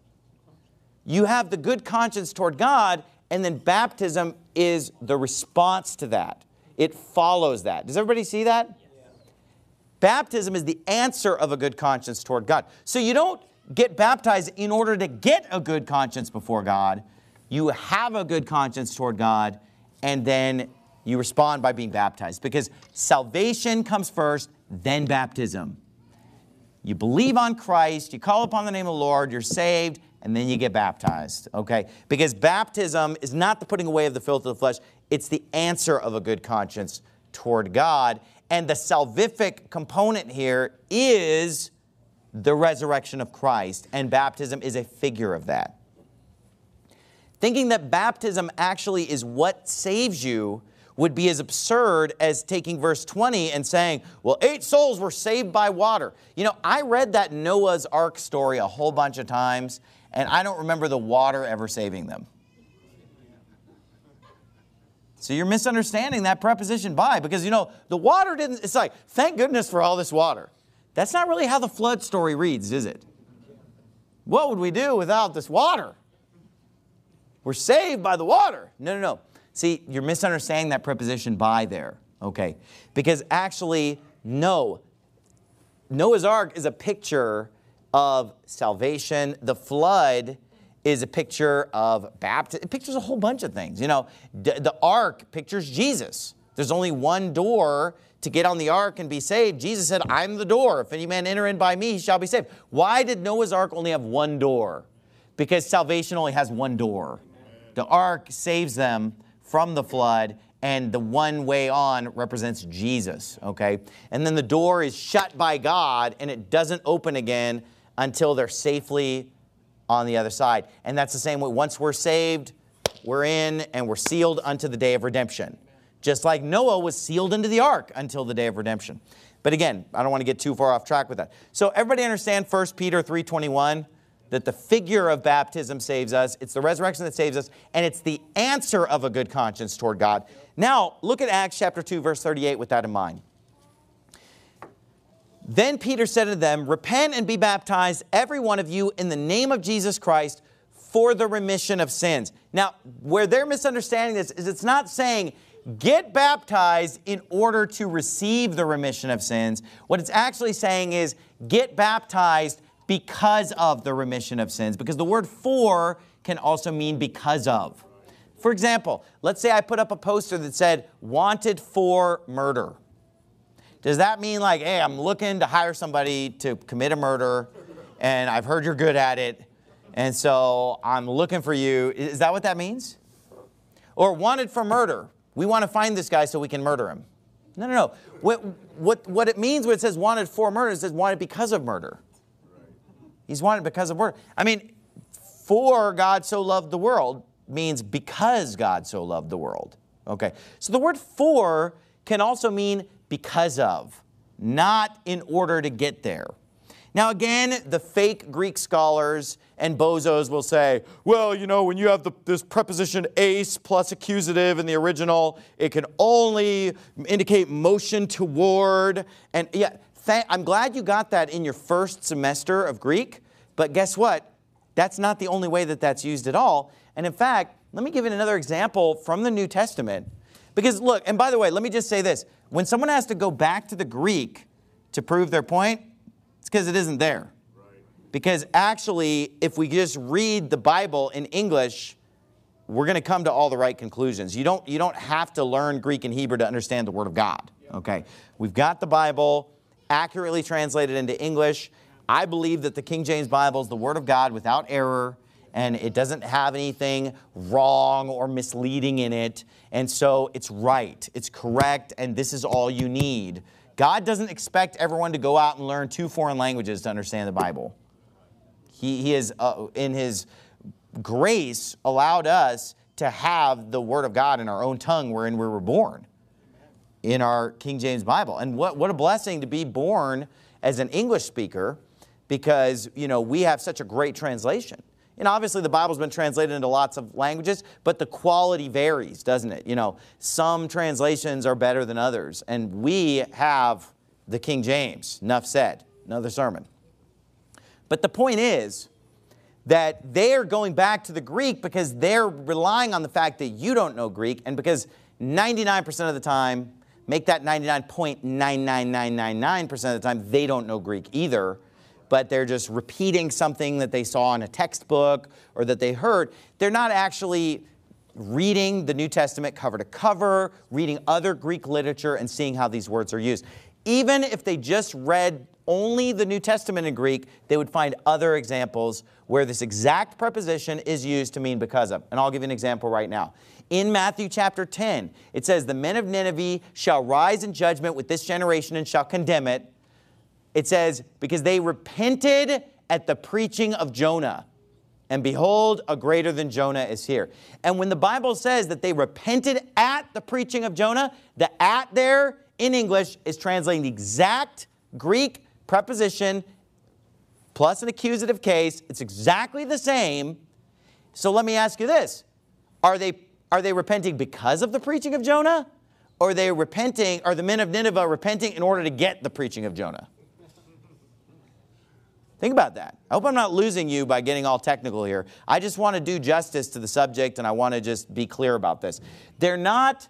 You have the good conscience toward God, and then baptism is the response to that. It follows that. Does everybody see that? Yeah. Baptism is the answer of a good conscience toward God. So you don't get baptized in order to get a good conscience before God. You have a good conscience toward God, and then you respond by being baptized. Because salvation comes first, then baptism. You believe on Christ, you call upon the name of the Lord, you're saved, and then you get baptized, okay? Because baptism is not the putting away of the filth of the flesh, it's the answer of a good conscience toward God. And the salvific component here is the resurrection of Christ, and baptism is a figure of that. Thinking that baptism actually is what saves you would be as absurd as taking verse twenty and saying, well, eight souls were saved by water. You know, I read that Noah's Ark story a whole bunch of times, and I don't remember the water ever saving them. So you're misunderstanding that preposition by, because, you know, the water didn't, it's like, thank goodness for all this water. That's not really how the flood story reads, is it? What would we do without this water? We're saved by the water. No, no, no. See, you're misunderstanding that preposition by there, okay? Because actually, no. Noah's Ark is a picture of salvation. The flood is a picture of baptism. It pictures a whole bunch of things. You know, the ark pictures Jesus. There's only one door to get on the ark and be saved. Jesus said, I'm the door. If any man enter in by me, he shall be saved. Why did Noah's Ark only have one door? Because salvation only has one door. The ark saves them from the flood, and the one way on represents Jesus, okay? And then the door is shut by God, and it doesn't open again until they're safely on the other side. And that's the same way. Once we're saved, we're in, and we're sealed unto the day of redemption. Just like Noah was sealed into the ark until the day of redemption. But again, I don't want to get too far off track with that. So everybody understand First Peter three twenty-one? That the figure of baptism saves us. It's the resurrection that saves us. And it's the answer of a good conscience toward God. Now, look at Acts chapter two, verse thirty-eight with that in mind. Then Peter said to them, repent and be baptized, every one of you, in the name of Jesus Christ, for the remission of sins. Now, where they're misunderstanding this is it's not saying, get baptized in order to receive the remission of sins. What it's actually saying is, get baptized because of the remission of sins. Because the word for can also mean because of. For example, let's say I put up a poster that said, wanted for murder. Does that mean like, hey, I'm looking to hire somebody to commit a murder, and I've heard you're good at it, and so I'm looking for you? Is that what that means? Or wanted for murder. We want to find this guy so we can murder him. No, no, no. What, what, what it means when it says wanted for murder, it says wanted because of murder. He's wanted because of murder. I mean, for God so loved the world means because God so loved the world. Okay. So the word for can also mean because of, not in order to get there. Now again, the fake Greek scholars and bozos will say, well, you know, when you have the, this preposition ace plus accusative in the original, it can only indicate motion toward. And yeah, I'm glad you got that in your first semester of Greek, but guess what? That's not the only way that that's used at all. And in fact, let me give you another example from the New Testament. Because look, and by the way, let me just say this. When someone has to go back to the Greek to prove their point, it's because it isn't there. Right. Because actually, if we just read the Bible in English, we're going to come to all the right conclusions. You don't, you don't have to learn Greek and Hebrew to understand the Word of God. Yep. Okay? We've got the Bible accurately translated into English. I believe that the King James Bible is the Word of God without error, and it doesn't have anything wrong or misleading in it. And so it's right, it's correct, and this is all you need. God doesn't expect everyone to go out and learn two foreign languages to understand the Bible. He, he has, uh, in His grace, allowed us to have the Word of God in our own tongue wherein we were born, in our King James Bible. And what, what a blessing to be born as an English speaker, because, you know, we have such a great translation. And obviously the Bible's been translated into lots of languages, but the quality varies, doesn't it? You know, some translations are better than others. And we have the King James. Enough said. Another sermon. But the point is that they're going back to the Greek because they're relying on the fact that you don't know Greek, and because ninety-nine percent of the time, make that ninety-nine point nine nine nine nine nine percent of the time, they don't know Greek either. but they're just repeating something that they saw in a textbook or that they heard. They're not actually reading the New Testament cover to cover, reading other Greek literature and seeing how these words are used. Even if they just read only the New Testament in Greek, they would find other examples where this exact preposition is used to mean because of. And I'll give you an example right now. In Matthew chapter ten, it says, the men of Nineveh shall rise in judgment with this generation and shall condemn it. It says, because they repented at the preaching of Jonah. And behold, a greater than Jonah is here. And when the Bible says that they repented at the preaching of Jonah, the at there in English is translating the exact Greek preposition plus an accusative case. It's exactly the same. So let me ask you this. Are they, are they repenting because of the preaching of Jonah? Or are they repenting, are the men of Nineveh repenting in order to get the preaching of Jonah? Think about that. I hope I'm not losing you by getting all technical here. I just want to do justice to the subject, and I want to just be clear about this. They're not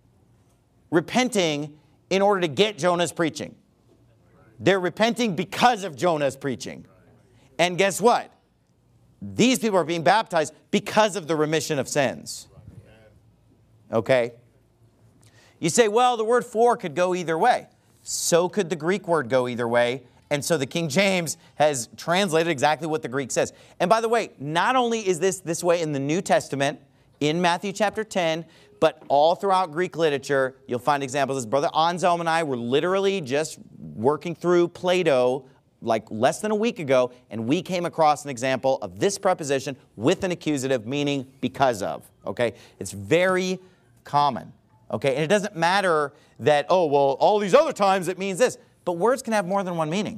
repenting in order to get Jonah's preaching. They're repenting because of Jonah's preaching. And guess what? These people are being baptized because of the remission of sins. Okay? You say, well, the word for could go either way. So could the Greek word go either way. And so the King James has translated exactly what the Greek says. And by the way, not only is this this way in the New Testament, in Matthew chapter ten, but all throughout Greek literature, you'll find examples. As Brother Anselm and I were literally just working through Plato like less than a week ago, and we came across an example of this preposition with an accusative, meaning because of. Okay? It's very common. Okay? And it doesn't matter that, oh, well, all these other times it means this. But words can have more than one meaning.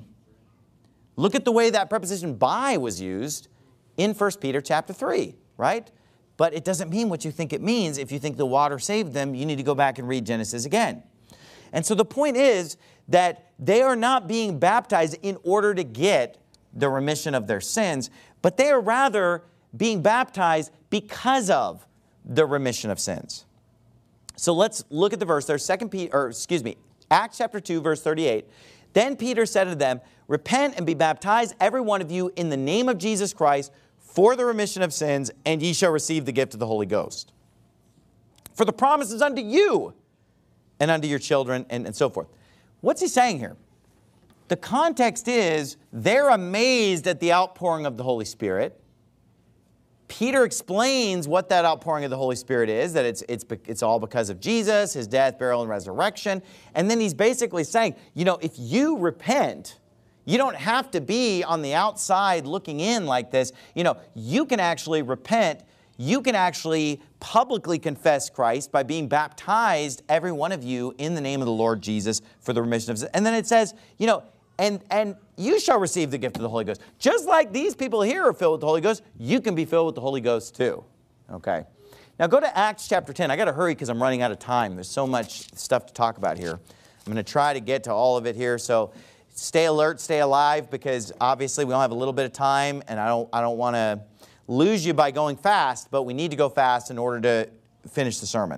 Look at the way that preposition by was used in First Peter chapter three, right? But it doesn't mean what you think it means. If you think the water saved them, you need to go back and read Genesis again. And so the point is that they are not being baptized in order to get the remission of their sins, but they are rather being baptized because of the remission of sins. So let's look at the verse there, Second Peter, or excuse me, Acts chapter two, verse thirty-eight. Then Peter said to them, repent and be baptized, every one of you, in the name of Jesus Christ, for the remission of sins, and ye shall receive the gift of the Holy Ghost. For the promise is unto you, and unto your children, and, and so forth. What's he saying here? The context is, they're amazed at the outpouring of the Holy Spirit. Peter explains what that outpouring of the Holy Spirit is, that it's, it's, it's all because of Jesus, His death, burial, and resurrection. And then he's basically saying, you know, if you repent, you don't have to be on the outside looking in like this. You know, you can actually repent. You can actually publicly confess Christ by being baptized, every one of you, in the name of the Lord Jesus for the remission of sins. And then it says, you know, And, and you shall receive the gift of the Holy Ghost. Just like these people here are filled with the Holy Ghost, you can be filled with the Holy Ghost too. Okay. Now go to Acts chapter ten. I got to hurry because I'm running out of time. There's so much stuff to talk about here. I'm going to try to get to all of it here. So stay alert, stay alive, because obviously we only have a little bit of time, and I don't, I don't want to lose you by going fast, but we need to go fast in order to finish the sermon.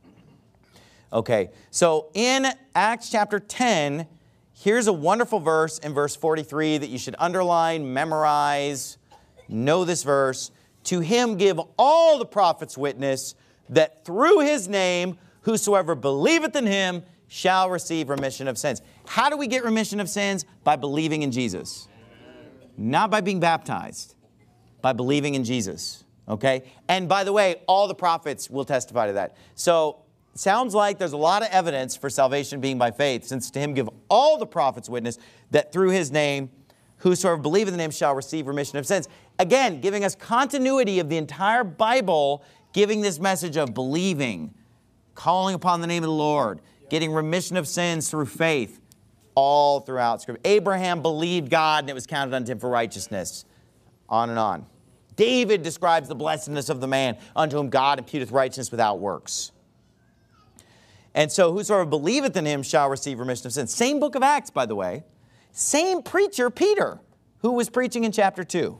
Okay. So in Acts chapter ten, here's a wonderful verse in verse forty-three that you should underline, memorize, know this verse. To him give all the prophets witness that through his name whosoever believeth in him shall receive remission of sins. How do we get remission of sins? By believing in Jesus. Not by being baptized. By believing in Jesus. Okay? And by the way, all the prophets will testify to that. So sounds like there's a lot of evidence for salvation being by faith, since to him give all the prophets witness that through his name, whosoever believeth in him shall receive remission of sins. Again, giving us continuity of the entire Bible, giving this message of believing, calling upon the name of the Lord, getting remission of sins through faith, all throughout Scripture. Abraham believed God and it was counted unto him for righteousness. On and on. David describes the blessedness of the man unto whom God imputeth righteousness without works. And so whosoever believeth in him shall receive remission of sins. Same book of Acts, by the way. Same preacher, Peter, who was preaching in chapter two.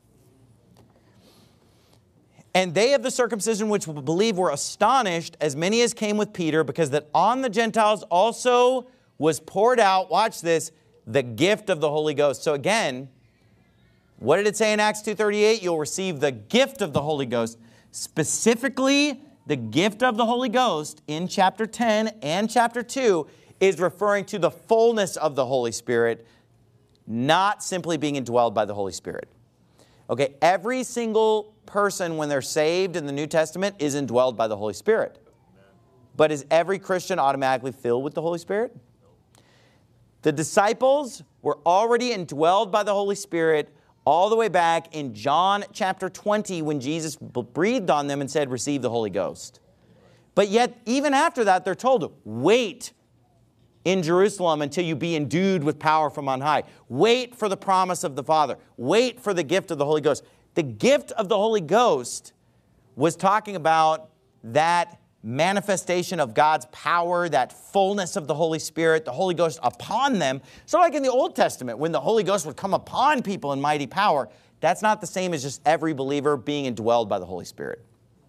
And they of the circumcision which believe were astonished, as many as came with Peter, because that on the Gentiles also was poured out, watch this, the gift of the Holy Ghost. So again, what did it say in Acts two thirty-eight? You'll receive the gift of the Holy Ghost. Specifically, the gift of the Holy Ghost in chapter ten and chapter two is referring to the fullness of the Holy Spirit, not simply being indwelled by the Holy Spirit. Okay, every single person when they're saved in the New Testament is indwelled by the Holy Spirit. But is every Christian automatically filled with the Holy Spirit? The disciples were already indwelled by the Holy Spirit all the way back in John chapter twenty when Jesus breathed on them and said, receive the Holy Ghost. But yet, even after that, they're told, wait in Jerusalem until you be endued with power from on high. Wait for the promise of the Father. Wait for the gift of the Holy Ghost. The gift of the Holy Ghost was talking about that manifestation of God's power, that fullness of the Holy Spirit, the Holy Ghost upon them. So like in the Old Testament, when the Holy Ghost would come upon people in mighty power, that's not the same as just every believer being indwelled by the Holy Spirit.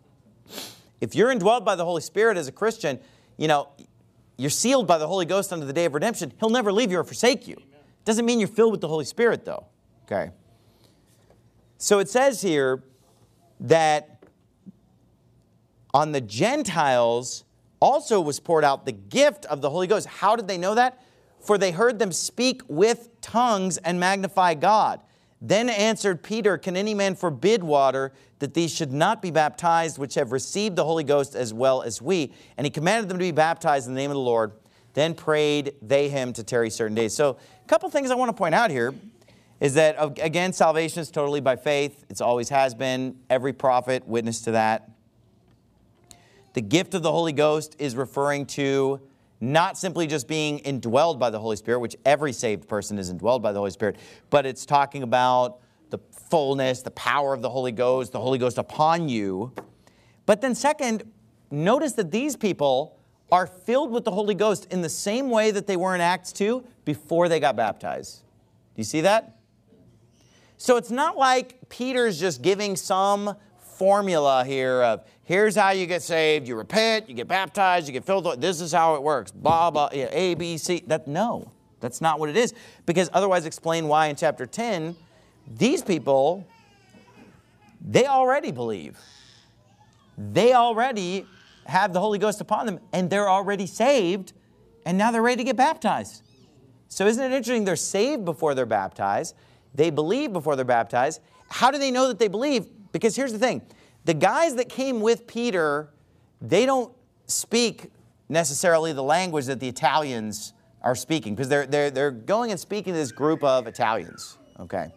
If you're indwelled by the Holy Spirit as a Christian, you know, you're sealed by the Holy Ghost unto the day of redemption. He'll never leave you or forsake you. Doesn't mean you're filled with the Holy Spirit, though. Okay. So it says here that on the Gentiles also was poured out the gift of the Holy Ghost. How did they know that? For they heard them speak with tongues and magnify God. Then answered Peter, can any man forbid water that these should not be baptized, which have received the Holy Ghost as well as we? And he commanded them to be baptized in the name of the Lord. Then prayed they him to tarry certain days. So a couple things I want to point out here is that, again, salvation is totally by faith. It always has been. Every prophet witnessed to that. The gift of the Holy Ghost is referring to not simply just being indwelled by the Holy Spirit, which every saved person is indwelled by the Holy Spirit, but it's talking about the fullness, the power of the Holy Ghost, the Holy Ghost upon you. But then second, notice that these people are filled with the Holy Ghost in the same way that they were in Acts two before they got baptized. Do you see that? So it's not like Peter's just giving some formula here of here's how you get saved, you repent, you get baptized, you get filled with, this is how it works, blah, blah, A, B, C. That, no, that's not what it is. Because otherwise explain why in chapter ten, these people, they already believe. They already have the Holy Ghost upon them, and they're already saved, and now they're ready to get baptized. So isn't it interesting? They're saved before they're baptized. They believe before they're baptized. How do they know that they believe? Because here's the thing. The guys that came with Peter, they don't speak necessarily the language that the Italians are speaking, because they're, they're, they're going and speaking to this group of Italians, okay?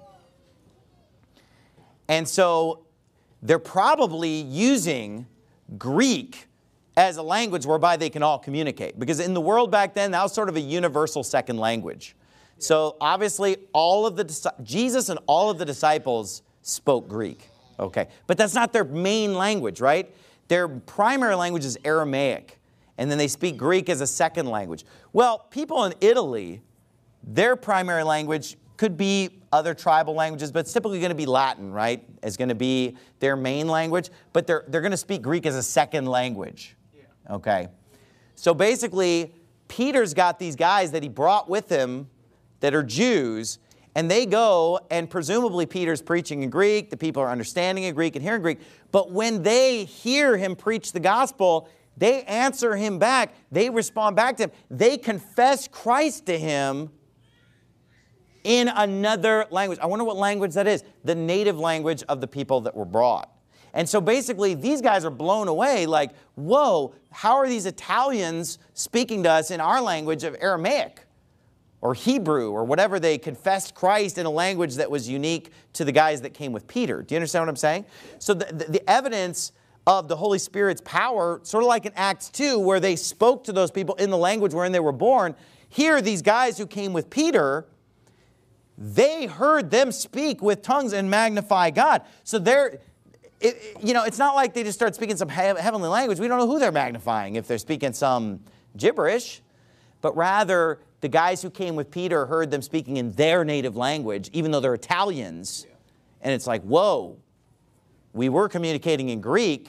And so they're probably using Greek as a language whereby they can all communicate, because in the world back then, that was sort of a universal second language. So obviously, all of the Jesus and all of the disciples spoke Greek. Okay, but that's not their main language, right? Their primary language is Aramaic, and then they speak Greek as a second language. Well, people in Italy, their primary language could be other tribal languages, but it's typically going to be Latin, right? It's going to be their main language, but they're, they're going to speak Greek as a second language. Okay, so basically, Peter's got these guys that he brought with him that are Jews, and they go, and presumably Peter's preaching in Greek, the people are understanding in Greek and hearing Greek, but when they hear him preach the gospel, they answer him back, they respond back to him, they confess Christ to him in another language. I wonder what language that is. The native language of the people that were brought. And so basically, these guys are blown away, like, whoa, how are these Italians speaking to us in our language of Aramaic or Hebrew or whatever? They confessed Christ in a language that was unique to the guys that came with Peter. Do you understand what I'm saying? So the, the, the evidence of the Holy Spirit's power, sort of like in Acts two, where they spoke to those people in the language wherein they were born, here these guys who came with Peter, they heard them speak with tongues and magnify God. So they're, it, you know, it's not like they just start speaking some he heavenly language. We don't know who they're magnifying if they're speaking some gibberish, but rather the guys who came with Peter heard them speaking in their native language, even though they're Italians. Yeah. And it's like, whoa, we were communicating in Greek,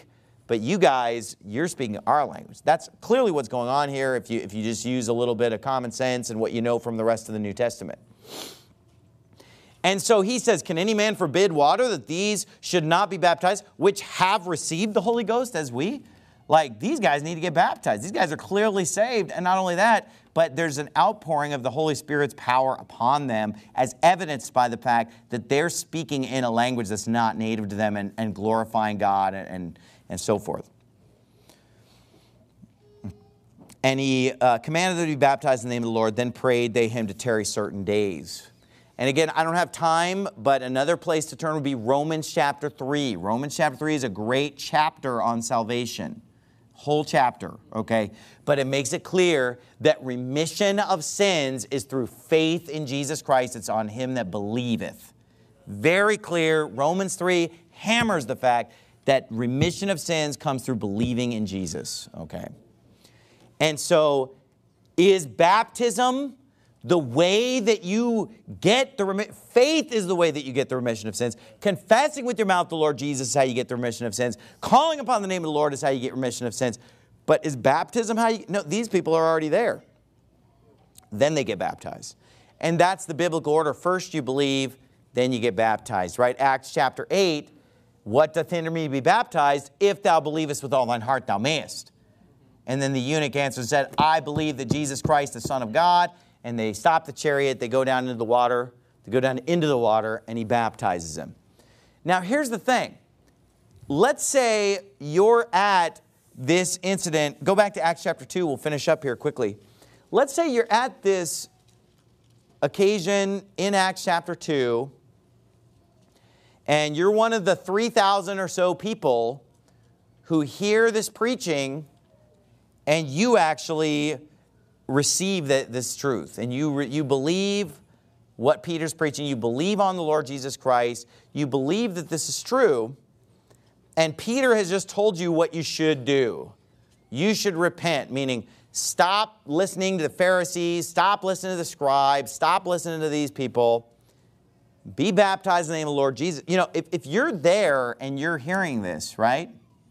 but you guys, you're speaking our language. That's clearly what's going on here if you, if you just use a little bit of common sense and what you know from the rest of the New Testament. And so he says, can any man forbid water that these should not be baptized, which have received the Holy Ghost as we? Like, these guys need to get baptized. These guys are clearly saved. And not only that, but there's an outpouring of the Holy Spirit's power upon them, as evidenced by the fact that they're speaking in a language that's not native to them and, and glorifying God and, and, and so forth. And he uh, commanded them to be baptized in the name of the Lord, then prayed they him to tarry certain days. And again, I don't have time, but another place to turn would be Romans chapter three. Romans chapter three is a great chapter on salvation. Whole chapter, okay? But it makes it clear that remission of sins is through faith in Jesus Christ. It's on him that believeth. Very clear. Romans three hammers the fact that remission of sins comes through believing in Jesus, okay? And so, is baptism the way that you get the remission? Faith is the way that you get the remission of sins. Confessing with your mouth the Lord Jesus is how you get the remission of sins. Calling upon the name of the Lord is how you get remission of sins. But is baptism how you... No, these people are already there. Then they get baptized. And that's the biblical order. First you believe, then you get baptized, right? Acts chapter eight, what doth hinder me to be baptized? If thou believest with all thine heart, thou mayest. And then the eunuch answered and said, I believe that Jesus Christ, the Son of God. And they stop the chariot, they go down into the water, they go down into the water, and he baptizes them. Now, here's the thing. Let's say you're at this incident. Go back to Acts chapter two. We'll finish up here quickly. Let's say you're at this occasion in Acts chapter two, and you're one of the three thousand or so people who hear this preaching, and you actually receive that, this truth, and you, re, you believe what Peter's preaching, you believe on the Lord Jesus Christ, you believe that this is true, and Peter has just told you what you should do. You should repent, meaning stop listening to the Pharisees, stop listening to the scribes, stop listening to these people, be baptized in the name of the Lord Jesus. You know, if, if you're there and you're hearing this, right,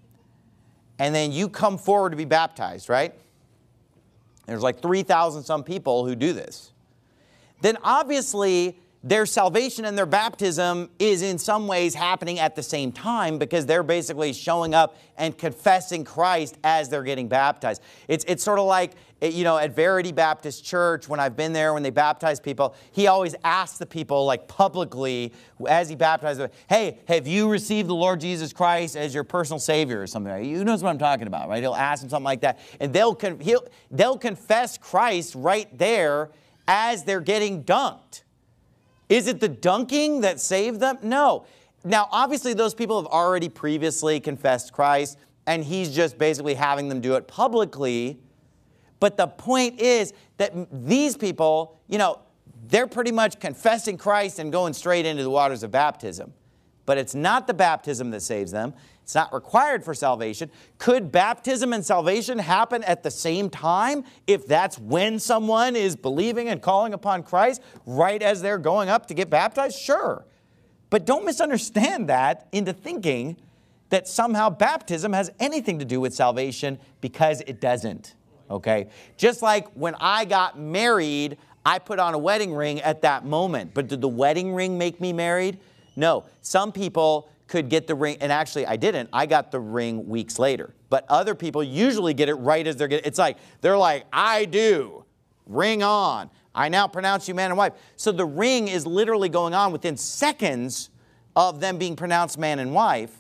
and then you come forward to be baptized, right? There's like three thousand some people who do this. Then obviously their salvation and their baptism is in some ways happening at the same time, because they're basically showing up and confessing Christ as they're getting baptized. It's, it's sort of like, you know, at Verity Baptist Church, when I've been there, when they baptize people, he always asks the people, like publicly, as he baptizes them, hey, have you received the Lord Jesus Christ as your personal Savior or something? Who knows what I'm talking about, right? He'll ask them something like that. And they'll, con he'll, they'll confess Christ right there as they're getting dunked. Is it the dunking that saved them? No. Now, obviously, those people have already previously confessed Christ, and he's just basically having them do it publicly. But the point is that these people, you know, they're pretty much confessing Christ and going straight into the waters of baptism. But it's not the baptism that saves them. It's not required for salvation. Could baptism and salvation happen at the same time if that's when someone is believing and calling upon Christ right as they're going up to get baptized? Sure. But don't misunderstand that into thinking that somehow baptism has anything to do with salvation, because it doesn't. Okay? Just like when I got married, I put on a wedding ring at that moment. But did the wedding ring make me married? No. Some people could get the ring, and actually I didn't. I got the ring weeks later. But other people usually get it right as they're getting, it's like, they're like, I do, ring on. I now pronounce you man and wife. So the ring is literally going on within seconds of them being pronounced man and wife.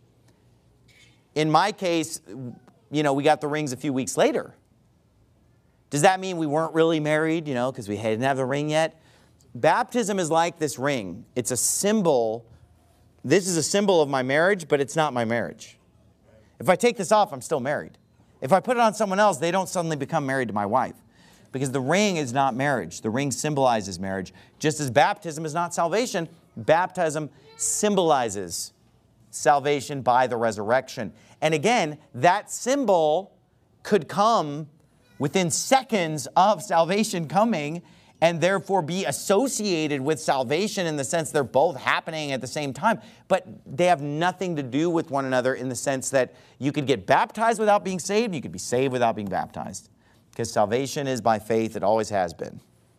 In my case, you know, we got the rings a few weeks later. Does that mean we weren't really married, you know, because we didn't have the ring yet? Baptism is like this ring. It's a symbol. This is a symbol of my marriage, but it's not my marriage. If I take this off, I'm still married. If I put it on someone else, they don't suddenly become married to my wife. Because the ring is not marriage. The ring symbolizes marriage. Just as baptism is not salvation, baptism symbolizes salvation by the resurrection. And again, that symbol could come within seconds of salvation coming, and therefore be associated with salvation in the sense they're both happening at the same time, but they have nothing to do with one another in the sense that you could get baptized without being saved, you could be saved without being baptized, because salvation is by faith. It always has been.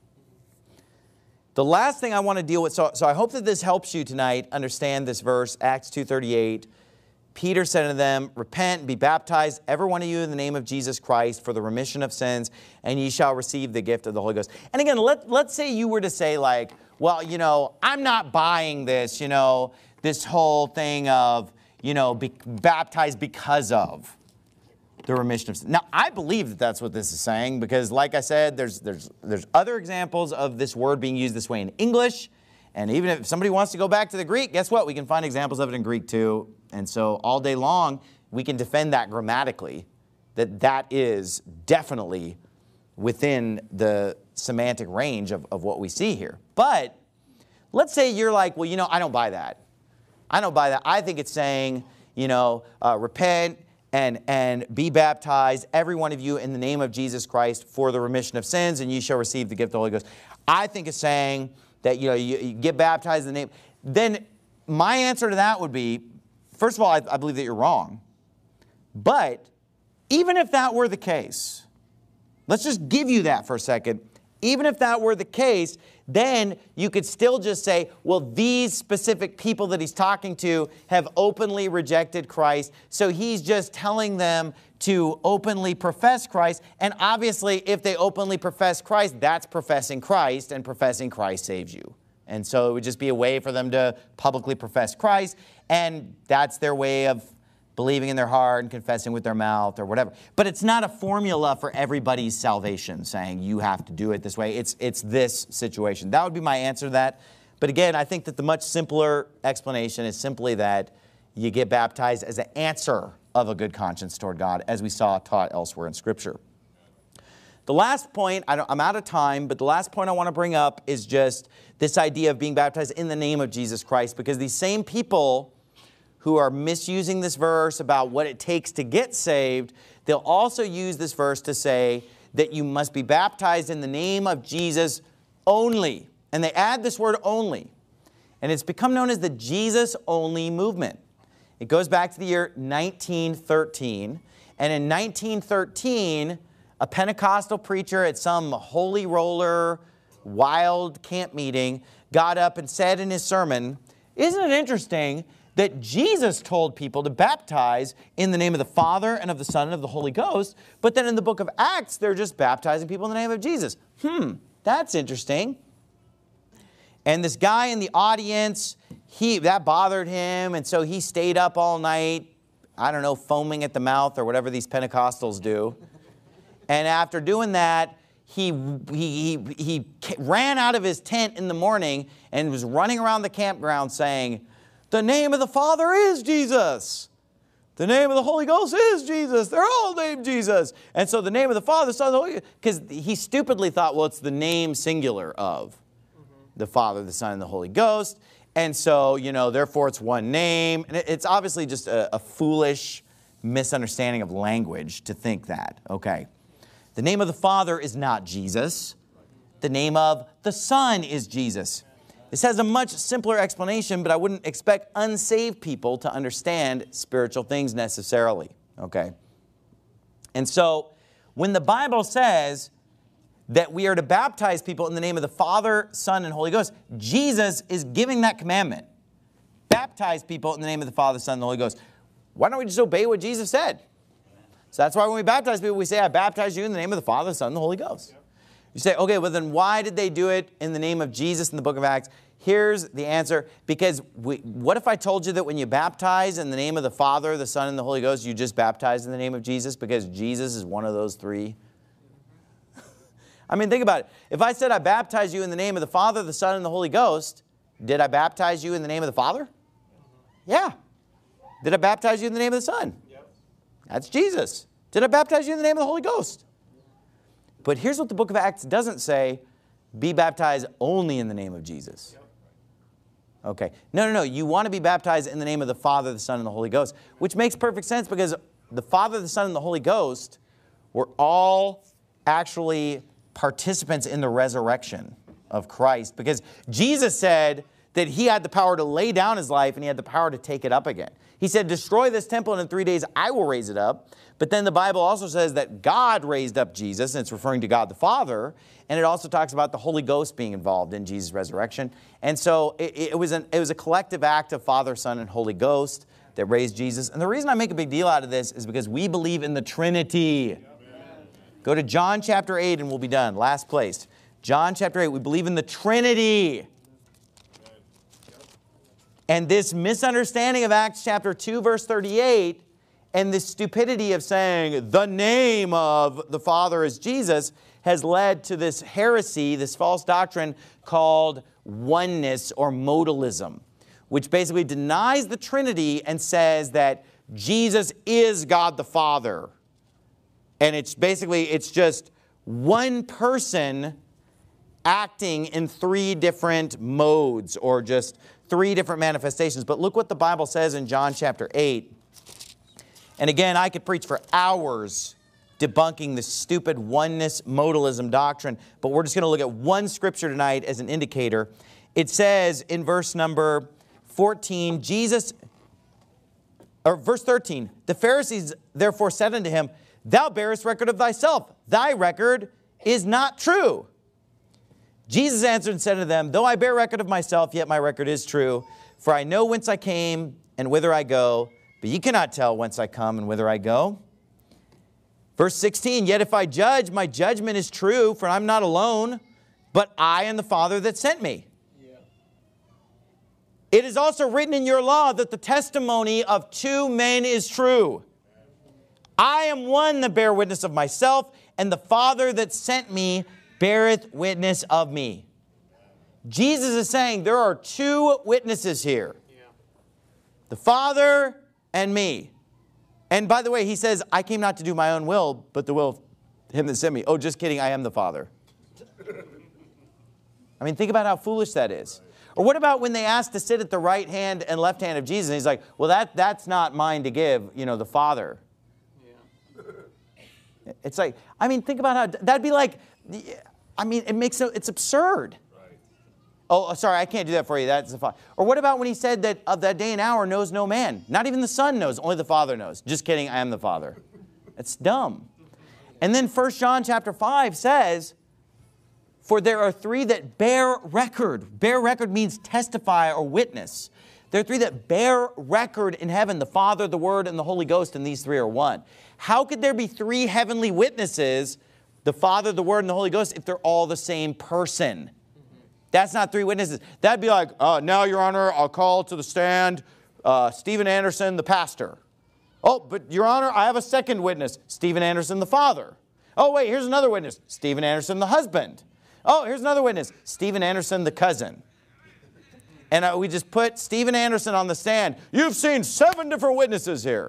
The last thing I want to deal with, so, so I hope that this helps you tonight understand this verse, Acts two thirty-eight. Peter said to them, repent and be baptized, every one of you, in the name of Jesus Christ for the remission of sins, and ye shall receive the gift of the Holy Ghost. And again, let, let's say you were to say like, well, you know, I'm not buying this, you know, this whole thing of, you know, be baptized because of the remission of sin. Now, I believe that that's what this is saying because, like I said, there's, there's, there's other examples of this word being used this way in English. And even if somebody wants to go back to the Greek, guess what? We can find examples of it in Greek too. And so all day long, we can defend that grammatically, that that is definitely within the semantic range of, of what we see here. But let's say you're like, well, you know, I don't buy that. I don't buy that. I think it's saying, you know, uh, repent, And, and be baptized, every one of you, in the name of Jesus Christ for the remission of sins, and you shall receive the gift of the Holy Ghost. I think it's saying that, you know, you, you get baptized in the name. Then my answer to that would be, first of all, I, I believe that you're wrong. But even if that were the case, let's just give you that for a second. Even if that were the case, then you could still just say, well, these specific people that he's talking to have openly rejected Christ, so he's just telling them to openly profess Christ. And obviously, if they openly profess Christ, that's professing Christ, and professing Christ saves you. And so it would just be a way for them to publicly profess Christ, and that's their way of believing in their heart and confessing with their mouth or whatever. But it's not a formula for everybody's salvation, saying you have to do it this way. It's, it's this situation. That would be my answer to that. But again, I think that the much simpler explanation is simply that you get baptized as an answer of a good conscience toward God, as we saw taught elsewhere in Scripture. The last point, I don't, I'm out of time, but the last point I want to bring up is just this idea of being baptized in the name of Jesus Christ, because these same people who are misusing this verse about what it takes to get saved, they'll also use this verse to say that you must be baptized in the name of Jesus only. And they add this word only. And it's become known as the Jesus-only movement. It goes back to the year nineteen thirteen. And in nineteen thirteen, a Pentecostal preacher at some holy roller, wild camp meeting got up and said in his sermon, "Isn't it interesting that Jesus told people to baptize in the name of the Father and of the Son and of the Holy Ghost, but then in the book of Acts, they're just baptizing people in the name of Jesus. Hmm, that's interesting." And this guy in the audience, he that bothered him, and so he stayed up all night, I don't know, foaming at the mouth or whatever these Pentecostals do. And after doing that, he, he, he, he ran out of his tent in the morning and was running around the campground saying, "The name of the Father is Jesus. The name of the Holy Ghost is Jesus. They're all named Jesus." And so the name of the Father, the Son, the Holy Ghost, because he stupidly thought, well, it's the name singular of mm-hmm. the Father, the Son, and the Holy Ghost. And so, you know, therefore it's one name. And it's obviously just a, a foolish misunderstanding of language to think that. Okay. The name of the Father is not Jesus. The name of the Son is Jesus. This has a much simpler explanation, but I wouldn't expect unsaved people to understand spiritual things necessarily, okay? And so, when the Bible says that we are to baptize people in the name of the Father, Son, and Holy Ghost, Jesus is giving that commandment. Baptize people in the name of the Father, Son, and the Holy Ghost. Why don't we just obey what Jesus said? So that's why when we baptize people, we say, "I baptize you in the name of the Father, the Son, and the Holy Ghost." You say, okay, well then why did they do it in the name of Jesus in the book of Acts? Here's the answer. Because we, what if I told you that when you baptize in the name of the Father, the Son, and the Holy Ghost, you just baptize in the name of Jesus? Because Jesus is one of those three. I mean, think about it. If I said I baptize you in the name of the Father, the Son, and the Holy Ghost, did I baptize you in the name of the Father? Yeah. Did I baptize you in the name of the Son? Yep. That's Jesus. Did I baptize you in the name of the Holy Ghost? But here's what the book of Acts doesn't say: be baptized only in the name of Jesus. Okay. No, no, no. You want to be baptized in the name of the Father, the Son, and the Holy Ghost, which makes perfect sense because the Father, the Son, and the Holy Ghost were all actually participants in the resurrection of Christ, because Jesus said that he had the power to lay down his life and he had the power to take it up again. He said, destroy this temple and in three days I will raise it up. But then the Bible also says that God raised up Jesus, and it's referring to God the Father. And it also talks about the Holy Ghost being involved in Jesus' resurrection. And so it, it, was an, it was a collective act of Father, Son, and Holy Ghost that raised Jesus. And the reason I make a big deal out of this is because we believe in the Trinity. Amen. Go to John chapter eight and we'll be done. Last place. John chapter eight, we believe in the Trinity. And this misunderstanding of Acts chapter two, verse thirty-eight, and this stupidity of saying the name of the Father is Jesus has led to this heresy, this false doctrine called oneness or modalism, which basically denies the Trinity and says that Jesus is God the Father. And it's basically, it's just one person acting in three different modes or just three different manifestations. But look what the Bible says in John chapter eight. And again, I could preach for hours debunking the stupid oneness modalism doctrine, but we're just going to look at one scripture tonight as an indicator. It says in verse number fourteen, Jesus, or verse thirteen, the Pharisees therefore said unto him, thou bearest record of thyself. Thy record is not true. Jesus answered and said to them, though I bear record of myself, yet my record is true. For I know whence I came and whither I go, but ye cannot tell whence I come and whither I go. Verse sixteen, yet if I judge, my judgment is true, for I'm not alone, but I and the Father that sent me. Yeah. It is also written in your law that the testimony of two men is true. I am one that bear witness of myself, and the Father that sent me beareth witness of me. Jesus is saying there are two witnesses here. Yeah. The Father and me. And by the way, he says, I came not to do my own will, but the will of him that sent me. Oh, just kidding, I am the Father. I mean, think about how foolish that is. Or what about when they asked to sit at the right hand and left hand of Jesus? And he's like, well, that, that's not mine to give, you know, the Father. Yeah. It's like, I mean, think about how, that'd be like, I mean, it makes no, it's absurd. Right. Oh, sorry, I can't do that for you. That's the Father. Or what about when he said that of that day and hour knows no man? Not even the Son knows, only the Father knows. Just kidding, I am the Father. It's dumb. And then First John chapter five says, for there are three that bear record. Bear record means testify or witness. There are three that bear record in heaven, the Father, the Word, and the Holy Ghost, and these three are one. How could there be three heavenly witnesses, the Father, the Word, and the Holy Ghost, if they're all the same person? That's not three witnesses. That'd be like, uh, now, Your Honor, I'll call to the stand uh, Stephen Anderson, the pastor. Oh, but Your Honor, I have a second witness, Stephen Anderson, the father. Oh, wait, here's another witness, Stephen Anderson, the husband. Oh, here's another witness, Stephen Anderson, the cousin. And uh, we just put Stephen Anderson on the stand. You've seen seven different witnesses here.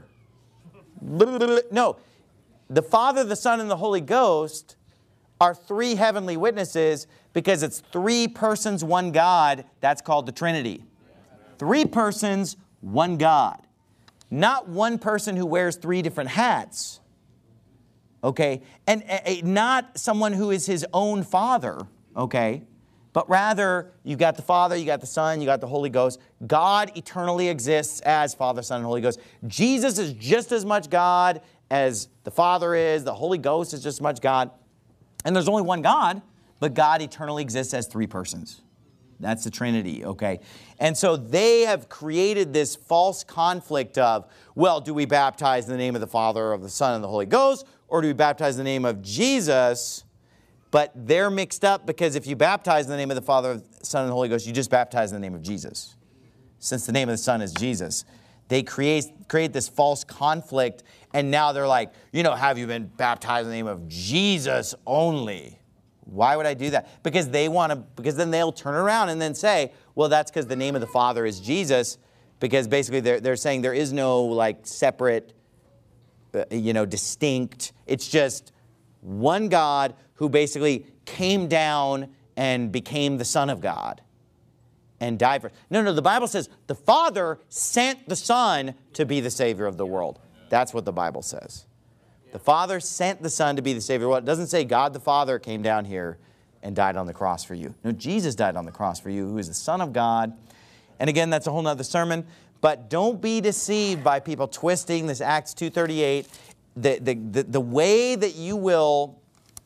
No. The Father, the Son, and the Holy Ghost are three heavenly witnesses because it's three persons, one God. That's called the Trinity. Three persons, one God. Not one person who wears three different hats. Okay? And uh, not someone who is his own Father. Okay? But rather, you got the Father, you got the Son, you got the Holy Ghost. God eternally exists as Father, Son, and Holy Ghost. Jesus is just as much God as the Father is. The Holy Ghost is just as much God. And there's only one God, but God eternally exists as three persons. That's the Trinity, okay? And so they have created this false conflict of, well, do we baptize in the name of the Father, of the Son, and the Holy Ghost, or do we baptize in the name of Jesus? But they're mixed up because if you baptize in the name of the Father, Son, and the Holy Ghost, you just baptize in the name of Jesus. Since the name of the Son is Jesus. They create, create this false conflict, and now they're like, you know, have you been baptized in the name of Jesus only? Why would I do that? Because they want to, because then they'll turn around and then say, well, that's because the name of the Father is Jesus, because basically they're, they're saying there is no like separate, uh, you know, distinct, it's just one God who basically came down and became the Son of God and died for us. No, no, the Bible says the Father sent the Son to be the Savior of the world. That's what the Bible says. The Father sent the Son to be the Savior. Well, it doesn't say God the Father came down here and died on the cross for you. No, Jesus died on the cross for you, who is the Son of God. And again, that's a whole nother sermon. But don't be deceived by people twisting this Acts two thirty-eight. The, the, the, the way that you will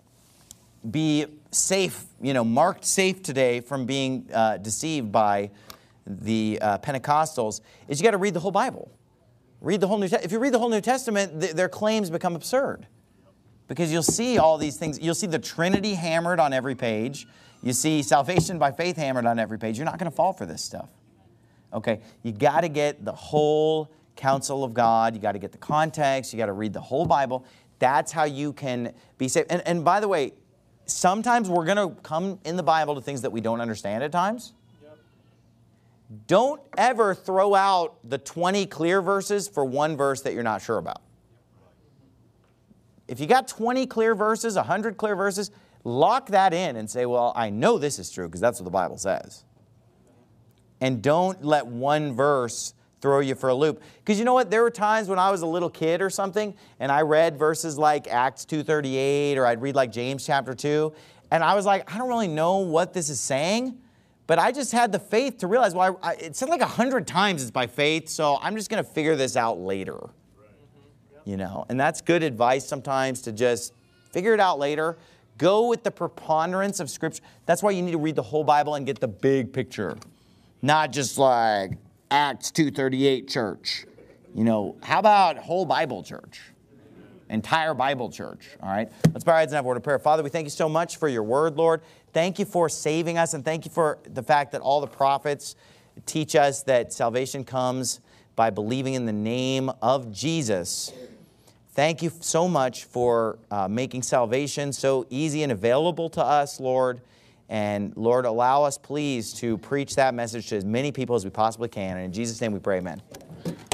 be safe, you know, marked safe today from being uh, deceived by the uh, Pentecostals is you got to read the whole Bible. Read the whole New Testament. If you read the whole New Testament, th their claims become absurd. Because you'll see all these things. You'll see the Trinity hammered on every page. You see salvation by faith hammered on every page. You're not going to fall for this stuff. Okay, you got to get the whole counsel of God. You got to get the context. You got to read the whole Bible. That's how you can be safe. And, and by the way, sometimes we're going to come in the Bible to things that we don't understand at times. Yep. Don't ever throw out the twenty clear verses for one verse that you're not sure about. If you got twenty clear verses, one hundred clear verses, lock that in and say, well, I know this is true because that's what the Bible says. And don't let one verse throw you for a loop. Because you know what? There were times when I was a little kid or something, and I read verses like Acts two thirty-eight, or I'd read like James chapter two, and I was like, I don't really know what this is saying, but I just had the faith to realize, well, I, I, it said like a hundred times it's by faith, so I'm just going to figure this out later. You know, and that's good advice sometimes, to just figure it out later. Go with the preponderance of Scripture. That's why you need to read the whole Bible and get the big picture. Not just like Acts two thirty-eight church. You know, how about whole Bible church? Entire Bible church, all right? Let's bow our heads and have a word of prayer. Father, we thank you so much for your word, Lord. Thank you for saving us, and thank you for the fact that all the prophets teach us that salvation comes by believing in the name of Jesus. Thank you so much for uh, making salvation so easy and available to us, Lord. And Lord, allow us, please, to preach that message to as many people as we possibly can. And in Jesus' name we pray, amen.